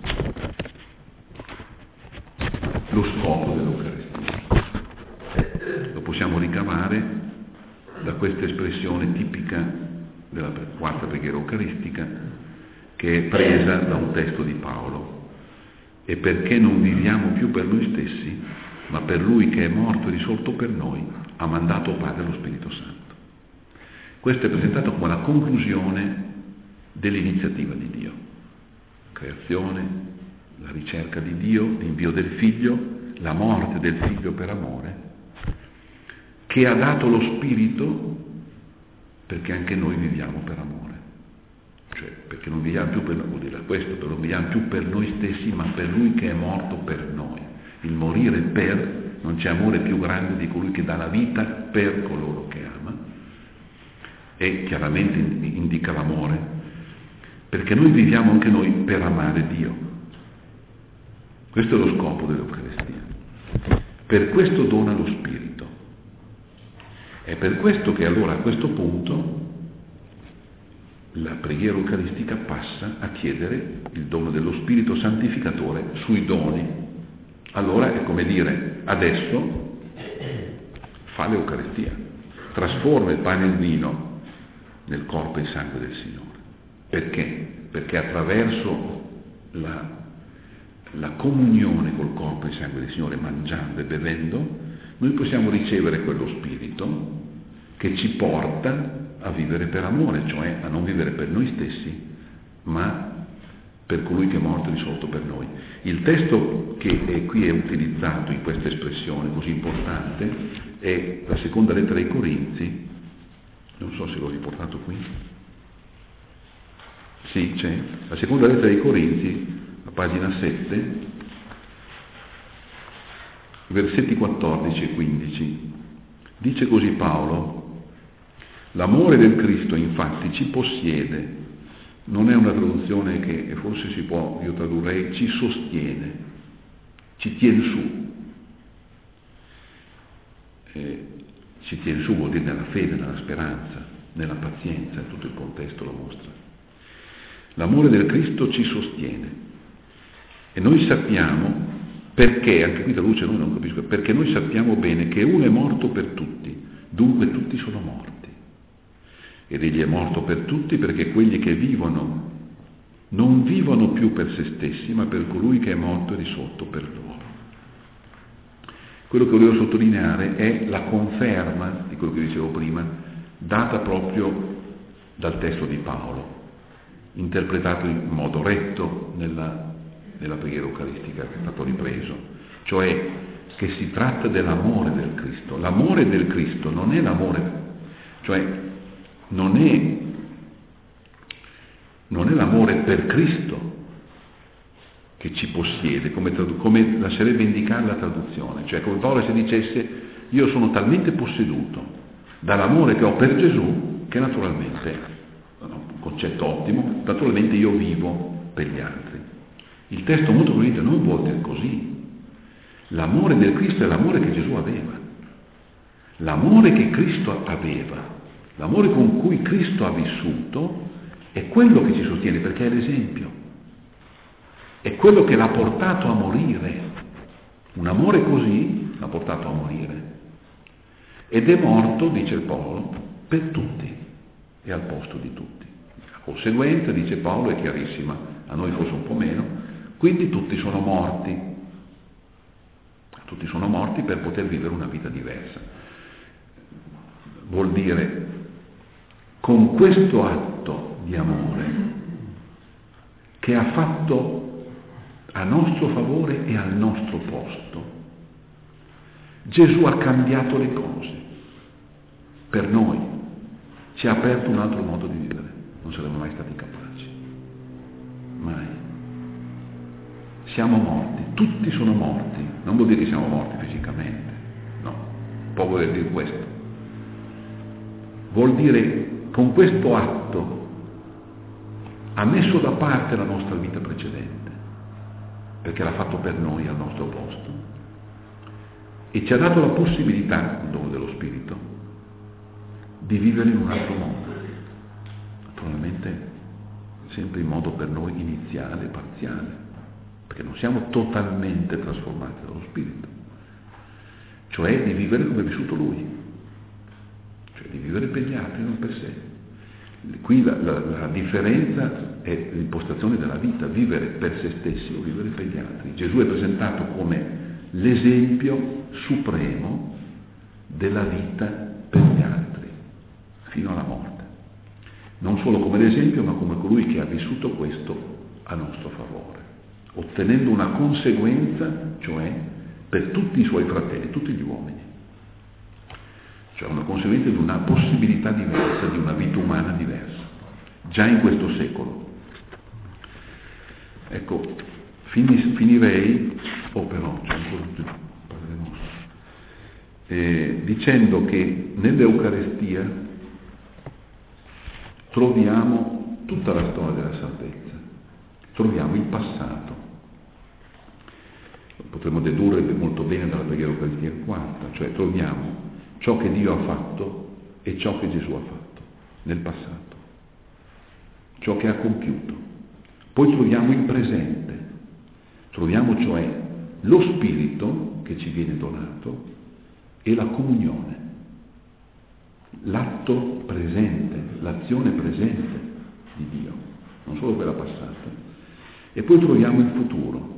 lo scopo dell'Eucaristia. Lo possiamo ricavare da questa espressione tipica della quarta preghiera eucaristica, che è presa da un testo di Paolo. E perché non viviamo più per noi stessi, ma per Lui che è morto e risorto per noi, ha mandato Padre lo Spirito Santo. Questo è presentato come la conclusione dell'iniziativa di Dio. Creazione, la ricerca di Dio, l'invio del Figlio, la morte del Figlio per amore, che ha dato lo Spirito perché anche noi viviamo per amore. Cioè, perché non viviamo più per noi, vuol dire questo, però non viviamo più per noi stessi, ma per Lui che è morto per noi. Il morire per, non c'è amore più grande di colui che dà la vita per coloro che ama, e chiaramente indica l'amore, perché noi viviamo anche noi per amare Dio. Questo è lo scopo dell'Eucaristia. Per questo dona lo Spirito. È per questo che allora a questo punto la preghiera eucaristica passa a chiedere il dono dello Spirito santificatore sui doni. Allora è come dire, adesso fa l'Eucaristia, trasforma il pane e il vino nel corpo e il sangue del Signore. Perché? Perché attraverso la comunione col corpo e il sangue del Signore, mangiando e bevendo, noi possiamo ricevere quello Spirito che ci porta a vivere per amore, cioè a non vivere per noi stessi, ma per colui che è morto e risorto per noi. Il testo che qui è utilizzato in questa espressione così importante è la seconda lettera ai Corinzi, non so se l'ho riportato qui. Sì, c'è. La seconda lettera ai Corinzi, a pagina 7, versetti 14 e 15. Dice così Paolo: l'amore del Cristo infatti ci possiede, non è una traduzione che forse si può, io tradurrei, ci sostiene, ci tiene su. Ci tiene su vuol dire nella fede, nella speranza, nella pazienza, tutto il contesto lo mostra. L'amore del Cristo ci sostiene e noi sappiamo, perché, anche qui traduce noi non capisco, perché noi sappiamo bene che uno è morto per tutti, dunque tutti sono morti. Ed egli è morto per tutti perché quelli che vivono non vivono più per se stessi, ma per colui che è morto e risorto per loro. Quello che volevo sottolineare è la conferma di quello che dicevo prima, data proprio dal testo di Paolo, interpretato in modo retto nella preghiera eucaristica che è stato ripreso, cioè che si tratta dell'amore del Cristo. L'amore del Cristo non è l'amore, cioè non è l'amore per Cristo che ci possiede, come lascerebbe indicare la traduzione, cioè come Paolo se dicesse io sono talmente posseduto dall'amore che ho per Gesù che naturalmente, un concetto ottimo, naturalmente io vivo per gli altri. Il testo molto probabilmente non vuol dire così. L'amore del Cristo è l'amore che Gesù aveva. L'amore che Cristo aveva, l'amore con cui Cristo ha vissuto, è quello che ci sostiene, perché è l'esempio. È quello che l'ha portato a morire. Un amore così l'ha portato a morire. Ed è morto, dice Paolo, per tutti e al posto di tutti. La conseguenza, dice Paolo, è chiarissima, a noi forse un po' meno, quindi tutti sono morti. Tutti sono morti per poter vivere una vita diversa. Vuol dire, con questo atto di amore che ha fatto a nostro favore e al nostro posto, Gesù ha cambiato le cose per noi, ci ha aperto un altro modo di vivere. Non saremmo mai stati capaci, mai. Siamo morti, tutti sono morti. Non vuol dire che siamo morti fisicamente, no, può voler dire questo. Vuol dire, con questo atto ha messo da parte la nostra vita precedente, perché l'ha fatto per noi al nostro posto, e ci ha dato la possibilità, il dono dello Spirito, di vivere in un altro modo, naturalmente sempre in modo per noi iniziale, parziale, perché non siamo totalmente trasformati dallo Spirito, cioè di vivere come ha vissuto Lui, cioè di vivere per gli altri, non per sé. Qui la differenza è l'impostazione della vita, vivere per se stessi o vivere per gli altri. Gesù è presentato come l'esempio supremo della vita per gli altri, fino alla morte. Non solo come l'esempio, ma come colui che ha vissuto questo a nostro favore, ottenendo una conseguenza, cioè per tutti i suoi fratelli, tutti gli uomini, cioè una conseguenza di una possibilità diversa, di una vita umana diversa, già in questo secolo. Ecco, finirei, però c'è ancora più, parleremo, dicendo che nell'Eucarestia troviamo tutta la storia della salvezza, troviamo il passato. Potremmo dedurre molto bene dalla preghiera eucaristica quarta, cioè troviamo ciò che Dio ha fatto e ciò che Gesù ha fatto nel passato, ciò che ha compiuto. Poi troviamo il presente, troviamo cioè lo Spirito che ci viene donato e la comunione, l'atto presente, l'azione presente di Dio, non solo quella passata. E poi troviamo il futuro.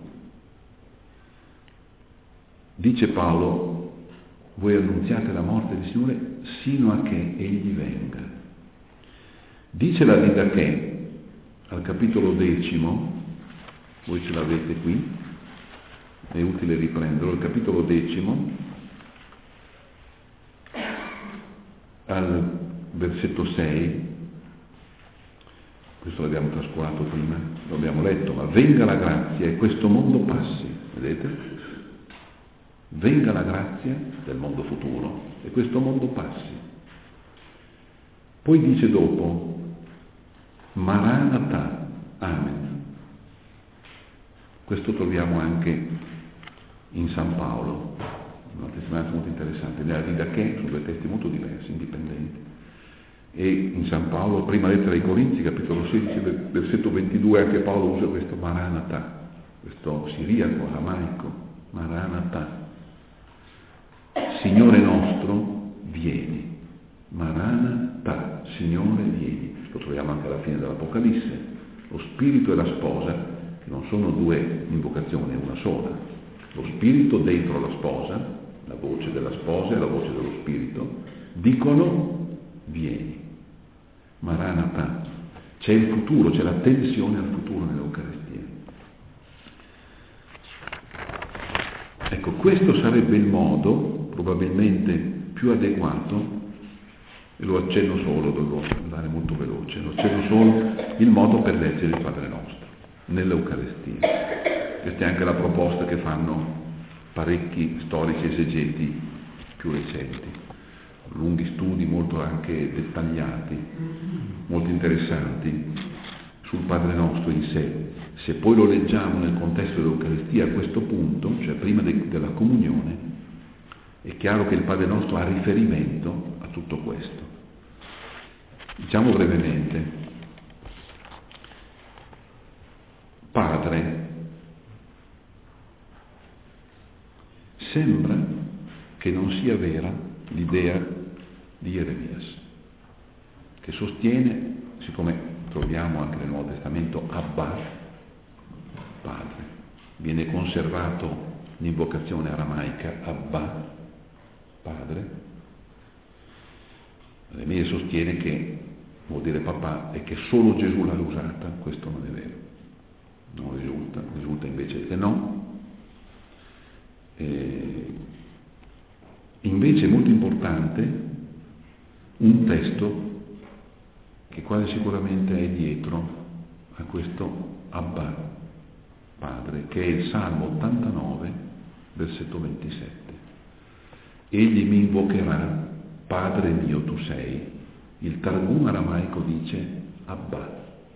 Dice Paolo, voi annunziate la morte del Signore sino a che Egli venga. Dice la Didache al capitolo 10, voi ce l'avete qui, è utile riprenderlo, il capitolo 10, al versetto 6, questo l'abbiamo trascurato prima, lo abbiamo letto, ma venga la grazia e questo mondo passi, vedete? Venga la grazia del mondo futuro e questo mondo passi. Poi dice dopo, Maranatha, Amen. Questo troviamo anche in San Paolo, una testimonianza molto interessante. Nella Didache sono due testi molto diversi, indipendenti. E in San Paolo, prima lettera ai Corinzi, capitolo 16, versetto 22, anche Paolo usa questo Maranatha, questo siriaco, aramaico, Maranatha. Signore nostro, vieni. Maranatha, Signore, vieni. Lo troviamo anche alla fine dell'Apocalisse. Lo Spirito e la sposa, che non sono due invocazioni, è una sola. Lo Spirito dentro la sposa, la voce della sposa e la voce dello Spirito, dicono vieni. Maranatha. C'è il futuro, c'è l'attenzione al futuro nell'Eucaristia. Ecco, questo sarebbe il modo probabilmente più adeguato, e lo accenno solo, devo andare molto veloce, lo accenno solo, il modo per leggere il Padre Nostro nell'Eucaristia. Questa è anche la proposta che fanno parecchi storici esegeti più recenti, lunghi studi molto anche dettagliati, molto interessanti sul Padre Nostro in sé. Se poi lo leggiamo nel contesto dell'Eucaristia a questo punto, cioè prima della comunione, è chiaro che il Padre Nostro ha riferimento a tutto questo. Diciamo brevemente, Padre, sembra che non sia vera l'idea di Jeremias, che sostiene, siccome troviamo anche nel Nuovo Testamento Abba, Padre, viene conservato l'invocazione aramaica Abba, Padre, Jeremias sostiene che vuol dire papà e che solo Gesù l'ha usata. Questo non è vero, non risulta invece che no. Invece è molto importante un testo che quasi sicuramente è dietro a questo Abba, Padre, che è il Salmo 89, versetto 27. Egli mi invocherà, Padre mio tu sei. Il Targum aramaico dice Abba.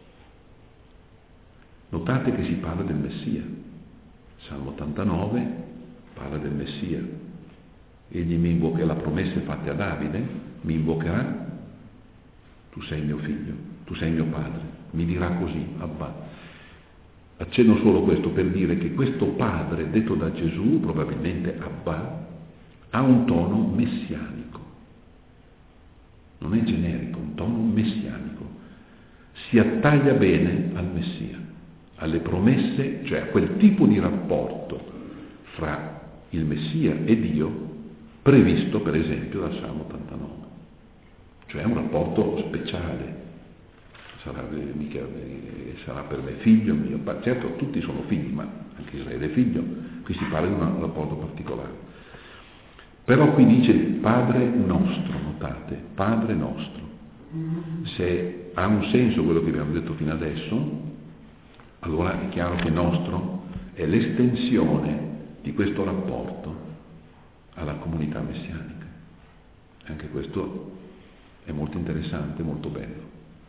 Notate che si parla del Messia. Salmo 89 parla del Messia. Egli mi invocherà, la promessa fatta a Davide, mi invocherà, tu sei mio figlio, tu sei mio padre, mi dirà così, Abba. Accenno solo questo per dire che questo padre detto da Gesù, probabilmente Abba, ha un tono messianico, non è generico, un tono messianico, si attaglia bene al Messia, alle promesse, cioè a quel tipo di rapporto fra il Messia e Dio previsto per esempio dal Salmo 89, cioè un rapporto speciale, sarà per me figlio mio, certo tutti sono figli, ma anche Israele è figlio, qui si parla di un rapporto particolare. Però qui dice Padre nostro, notate, Padre nostro. Se ha un senso quello che abbiamo detto fino adesso, allora è chiaro che nostro è l'estensione di questo rapporto alla comunità messianica. Anche questo è molto interessante, molto bello.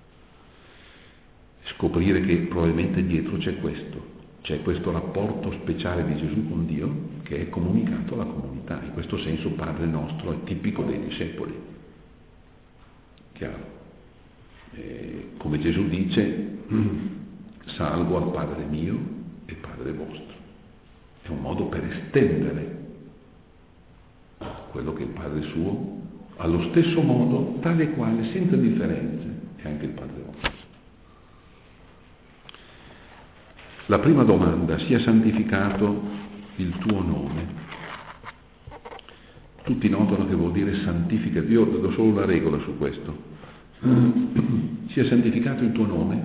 Scoprire che probabilmente dietro c'è questo rapporto speciale di Gesù con Dio che è comunicato alla comunità. In questo senso Padre nostro è tipico dei discepoli. Chiaro? Come Gesù dice, salgo al Padre mio e Padre vostro. È un modo per estendere quello che è il Padre suo allo stesso modo, tale quale, senza differenze, è anche il Padre vostro. La prima domanda, sia santificato il tuo nome. Tutti notano che vuol dire santifica, io do solo una regola su questo. Sia santificato il tuo nome,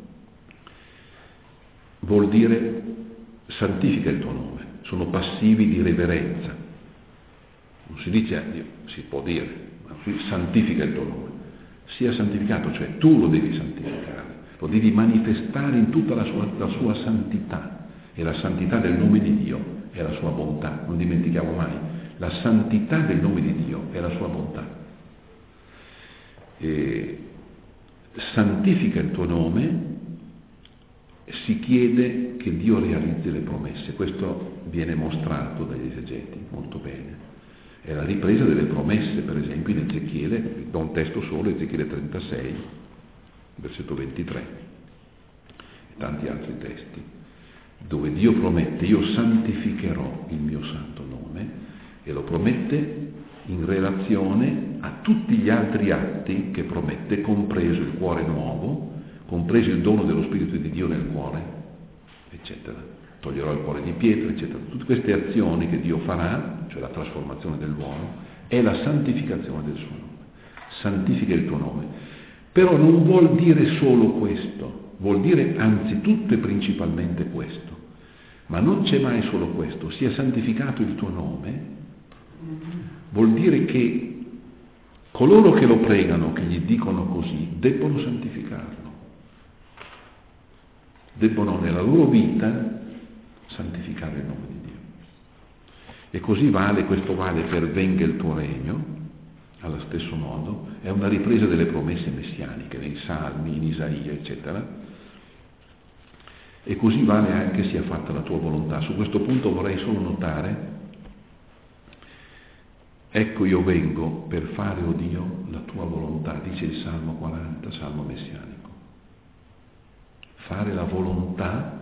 vuol dire santifica il tuo nome, sono passivi di reverenza. Non si dice a Dio, si può dire, ma qui santifica il tuo nome. Sia santificato, cioè tu lo devi santificare. Lo devi manifestare in tutta la sua santità, e la santità del nome di Dio è la sua bontà, non dimentichiamo mai, la santità del nome di Dio è la sua bontà. E santifica il tuo nome, si chiede che Dio realizzi le promesse, questo viene mostrato dagli esegeti molto bene. È la ripresa delle promesse, per esempio in Ezechiele, do un testo solo, Ezechiele 36, versetto 23, e tanti altri testi, dove Dio promette, io santificherò il mio santo nome, e lo promette in relazione a tutti gli altri atti che promette, compreso il cuore nuovo, compreso il dono dello Spirito di Dio nel cuore, eccetera. Toglierò il cuore di pietra, eccetera. Tutte queste azioni che Dio farà, cioè la trasformazione dell'uomo, è la santificazione del suo nome. Santifica il tuo nome. Però non vuol dire solo questo, vuol dire anzitutto e principalmente questo. Ma non c'è mai solo questo, sia santificato il tuo nome, vuol dire che coloro che lo pregano, che gli dicono così, debbono santificarlo. Debbono nella loro vita santificare il nome di Dio. E così questo vale per venga il tuo regno, allo stesso modo, è una ripresa delle promesse messianiche, nei Salmi, in Isaia, eccetera. E così vale anche sia fatta la tua volontà. Su questo punto vorrei solo notare: ecco io vengo per fare, o Dio, la tua volontà, dice il Salmo 40, Salmo messianico. Fare la volontà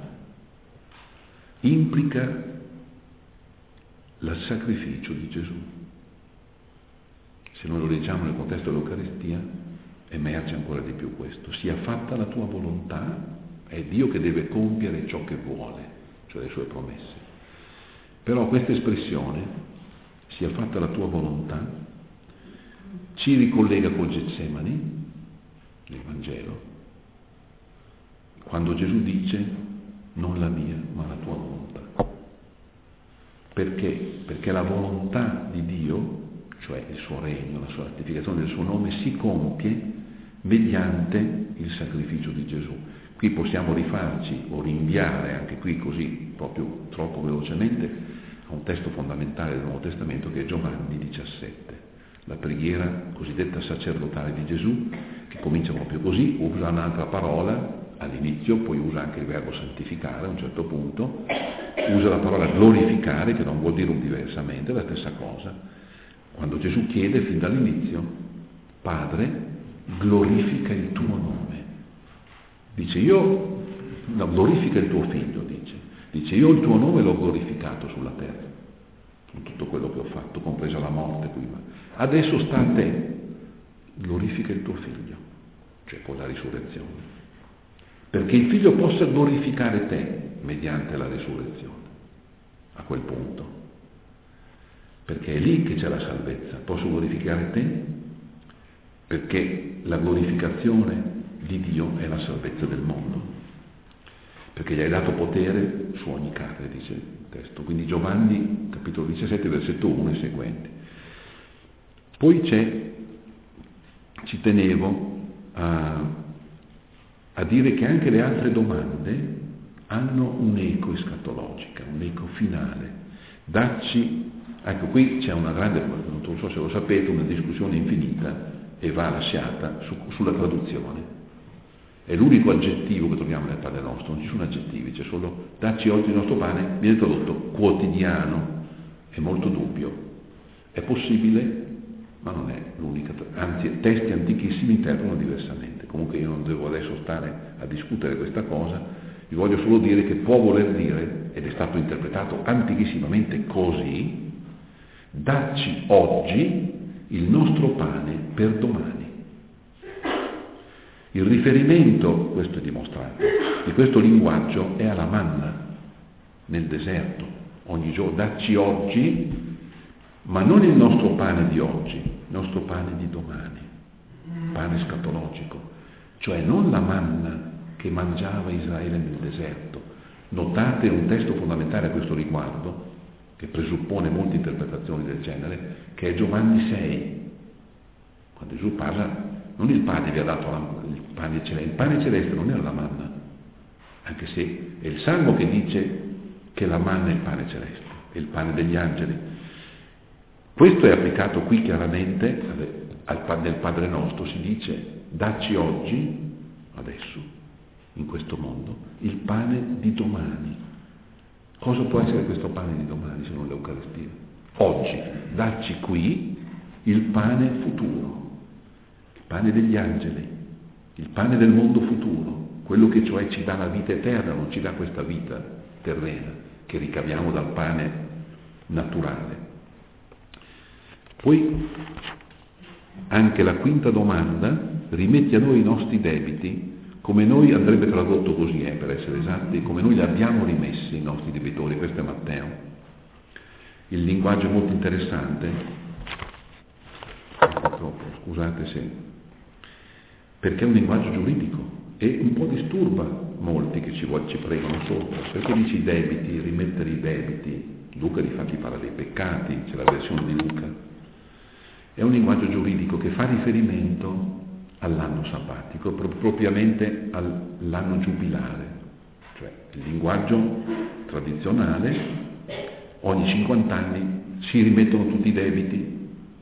implica il sacrificio di Gesù. Se noi lo leggiamo nel contesto dell'Eucaristia, emerge ancora di più questo. Sia fatta la tua volontà, è Dio che deve compiere ciò che vuole, cioè le sue promesse. Però questa espressione, sia fatta la tua volontà, ci ricollega col Getsemani, nel Vangelo, quando Gesù dice: non la mia, ma la tua volontà. Perché? Perché la volontà di Dio, cioè il suo regno, la santificazione del suo nome, si compie mediante il sacrificio di Gesù. Qui possiamo rifarci o rinviare, anche qui così proprio troppo velocemente, a un testo fondamentale del Nuovo Testamento che è Giovanni 17, la preghiera cosiddetta sacerdotale di Gesù, che comincia proprio così, usa un'altra parola all'inizio, poi usa anche il verbo santificare a un certo punto, usa la parola glorificare, che non vuol dire diversamente, è la stessa cosa. Quando Gesù chiede fin dall'inizio: Padre, glorifica il tuo nome. Dice glorifica il tuo figlio, dice io il tuo nome l'ho glorificato sulla terra, con tutto quello che ho fatto, compresa la morte qui. Adesso sta a te, glorifica il tuo figlio, cioè con la risurrezione, perché il figlio possa glorificare te mediante la risurrezione, a quel punto, perché è lì che c'è la salvezza. Posso glorificare te perché la glorificazione di Dio è la salvezza del mondo, perché gli hai dato potere su ogni carne, dice il testo. Quindi Giovanni capitolo 17 versetto 1 e seguenti. Poi ci tenevo a dire che anche le altre domande hanno un'eco escatologica, un'eco finale. Ecco, qui c'è una grande, non so se lo sapete, una discussione infinita e va lasciata sulla traduzione. È l'unico aggettivo che troviamo nel Padre Nostro, non ci sono aggettivi, c'è solo dacci oggi il nostro pane, viene tradotto quotidiano, è molto dubbio. È possibile, ma non è l'unica, anzi testi antichissimi interpretano diversamente. Comunque io non devo adesso stare a discutere questa cosa, vi voglio solo dire che può voler dire, ed è stato interpretato antichissimamente così: dacci oggi il nostro pane per domani. Il riferimento, questo è dimostrato, di questo linguaggio è alla manna nel deserto, ogni giorno. Dacci oggi, ma non il nostro pane di oggi, il nostro pane di domani, pane scatologico, cioè non la manna che mangiava Israele nel deserto. Notate un testo fondamentale a questo riguardo, che presuppone molte interpretazioni del genere, che è Giovanni 6, quando Gesù parla, non il Padre vi ha dato il pane celeste non era la manna, anche se è il Salmo che dice che la manna è il pane celeste, è il pane degli angeli. Questo è applicato qui chiaramente nel Padre Nostro, si dice: dacci oggi, adesso, in questo mondo, il pane di domani. Cosa può essere questo pane di domani se non l'Eucaristia? Oggi, dacci qui il pane futuro, il pane degli angeli, il pane del mondo futuro, quello che cioè ci dà la vita eterna, non ci dà questa vita terrena che ricaviamo dal pane naturale. Poi anche la quinta domanda: rimetti a noi i nostri debiti, come noi, andrebbe tradotto così, per essere esatti, come noi li abbiamo rimessi i nostri debitori. Questo è Matteo. Il linguaggio è molto interessante, scusate se, perché è un linguaggio giuridico e un po' disturba molti che ci pregano sopra, perché dici i debiti, rimettere i debiti. Luca infatti parla dei peccati, c'è la versione di Luca. È un linguaggio giuridico che fa riferimento all'anno sabbatico, propriamente all'anno giubilare, cioè il linguaggio tradizionale, ogni 50 anni si rimettono tutti i debiti,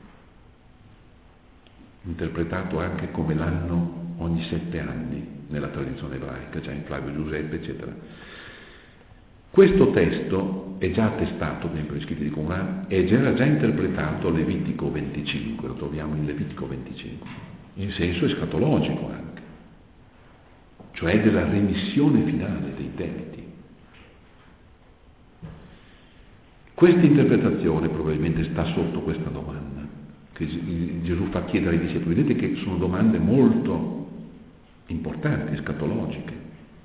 interpretato anche come l'anno ogni 7 anni nella tradizione ebraica, già in Flavio Giuseppe, eccetera. Questo testo è già attestato nei scritti di Qumran e era già interpretato a Levitico 25, lo troviamo in Levitico 25, in senso escatologico anche, cioè della remissione finale dei debiti. Questa interpretazione probabilmente sta sotto questa domanda che Gesù fa chiedere ai discepoli. Vedete che sono domande molto importanti, escatologiche.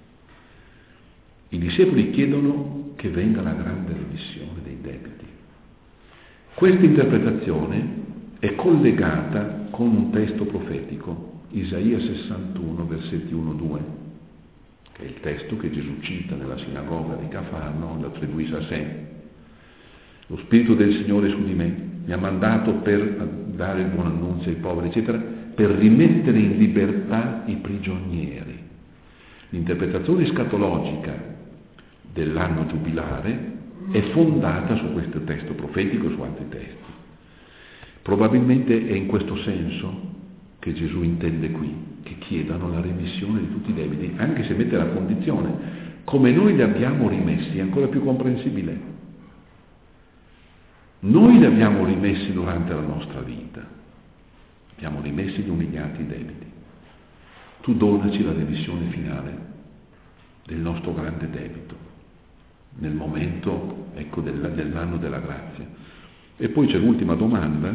I discepoli chiedono che venga la grande remissione dei debiti. Questa interpretazione è collegata con un testo profetico, Isaia 61, versetti 1-2, che è il testo che Gesù cita nella sinagoga di Cafarno, lo attribuisce a sé. Lo Spirito del Signore è su di me, mi ha mandato per dare il buon annunzio ai poveri, eccetera, per rimettere in libertà i prigionieri. L'interpretazione escatologica dell'anno giubilare è fondata su questo testo profetico e su altri testi. Probabilmente è in questo senso che Gesù intende qui, che chiedano la remissione di tutti i debiti, anche se mette la condizione, come noi li abbiamo rimessi, è ancora più comprensibile. Noi li abbiamo rimessi durante la nostra vita, abbiamo rimessi gli umiliati debiti. Tu donaci la remissione finale del nostro grande debito, nel momento, ecco, dell'anno della grazia. E poi c'è l'ultima domanda,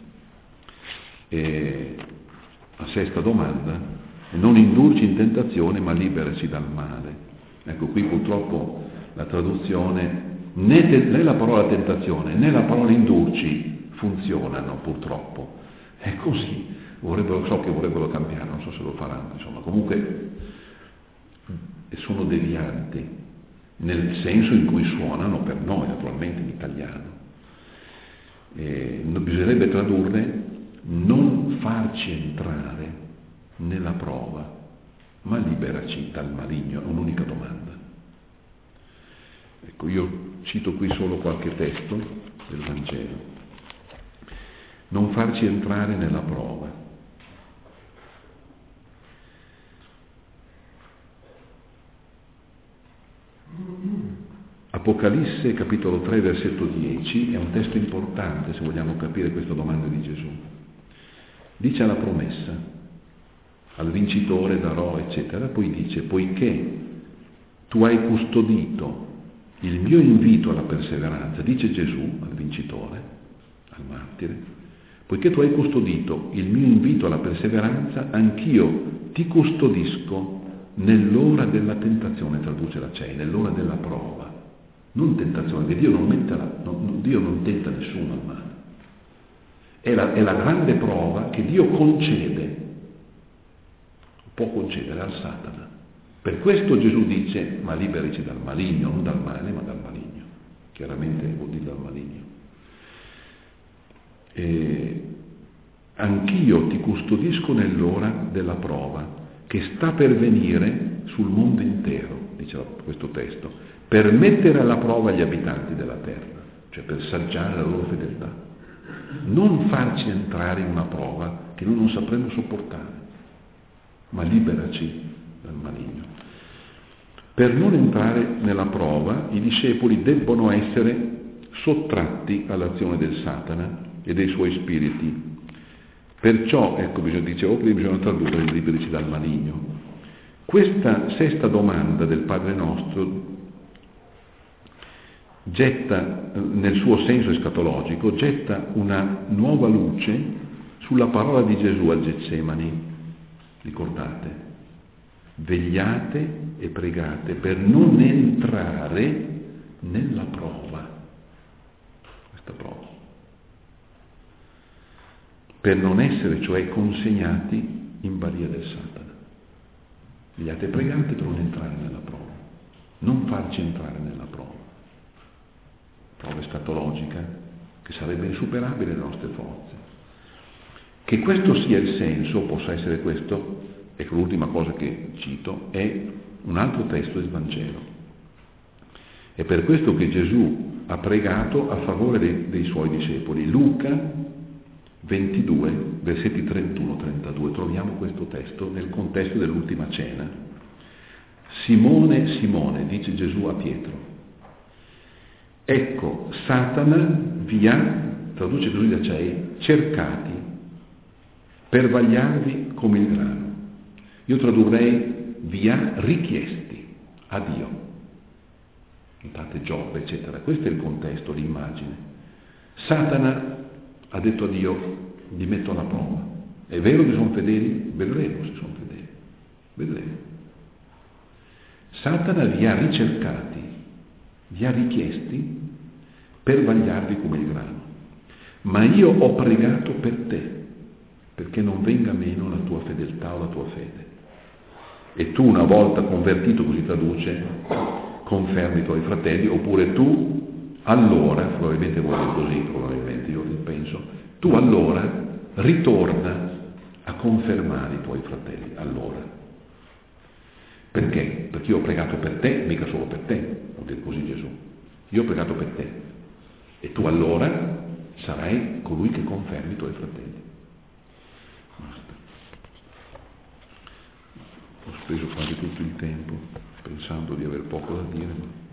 la sesta domanda, non indurci in tentazione ma liberaci dal male. Ecco, qui purtroppo la traduzione né la parola tentazione né la parola indurci funzionano, purtroppo. È così, so che vorrebbero cambiare, non so se lo faranno, insomma, comunque sono devianti nel senso in cui suonano per noi, naturalmente in italiano. Bisognerebbe tradurre non farci entrare nella prova, ma liberaci dal maligno. È un'unica domanda. Ecco, io cito qui solo qualche testo del Vangelo. Non farci entrare nella prova. Apocalisse capitolo 3 versetto 10 è un testo importante se vogliamo capire questa domanda di Gesù. Dice la promessa, al vincitore darò, eccetera, poi dice, poiché tu hai custodito il mio invito alla perseveranza, dice Gesù al vincitore, al martire, poiché tu hai custodito il mio invito alla perseveranza, anch'io ti custodisco nell'ora della tentazione, traduce la CEI, nell'ora della prova. Non tentazione, che Dio non tenta nessuno al male. È la grande prova che Dio può concedere al Satana. Per questo Gesù dice, ma liberici dal maligno, non dal male, ma dal maligno. Chiaramente vuol dire dal maligno. Anch'io ti custodisco nell'ora della prova, che sta per venire sul mondo intero, dice questo testo, per mettere alla prova gli abitanti della terra, cioè per saggiare la loro fedeltà. Non farci entrare in una prova che noi non sapremo sopportare, ma liberaci dal maligno. Per non entrare nella prova, i discepoli debbono essere sottratti all'azione del Satana e dei suoi spiriti. Perciò, ecco, bisogna tradurre liberici dal maligno. Questa sesta domanda del Padre nostro getta, nel suo senso escatologico, getta una nuova luce sulla parola di Gesù al Getsemani. Ricordate, vegliate e pregate per non entrare nella prova. Questa prova. Per non essere, cioè, consegnati in balia del Satana. Vegliate e pregate per non entrare nella prova. Non farci entrare nella prova. Prova escatologica che sarebbe insuperabile alle nostre forze. Che questo sia il senso, possa essere questo, ecco l'ultima cosa che cito, è un altro testo del Vangelo. È per questo che Gesù ha pregato a favore dei suoi discepoli. Luca 22, versetti 31-32, troviamo questo testo nel contesto dell'ultima cena. Simone, Simone, dice Gesù a Pietro, ecco, Satana vi ha, traduce così da Cei, cercati per vagliarvi come il grano. Io tradurrei vi ha richiesti a Dio. Notate Giobbe, eccetera. Questo è il contesto, l'immagine. Satana ha detto a Dio, li metto alla prova. È vero che sono fedeli? Vedremo se sono fedeli. Vedremo. Satana vi ha ricercati, vi ha richiesti per vagliarvi come il grano. Ma io ho pregato per te, perché non venga meno la tua fedeltà o la tua fede. E tu, una volta convertito, così traduce, confermi i tuoi fratelli, oppure tu allora, probabilmente vuole così, probabilmente, io penso, tu allora ritorna a confermare i tuoi fratelli, allora. Perché? Perché io ho pregato per te, mica solo per te, ho detto così Gesù. Io ho pregato per te. E tu allora sarai colui che confermi i tuoi fratelli. Basta. Ho speso quasi tutto il tempo pensando di aver poco da dire, ma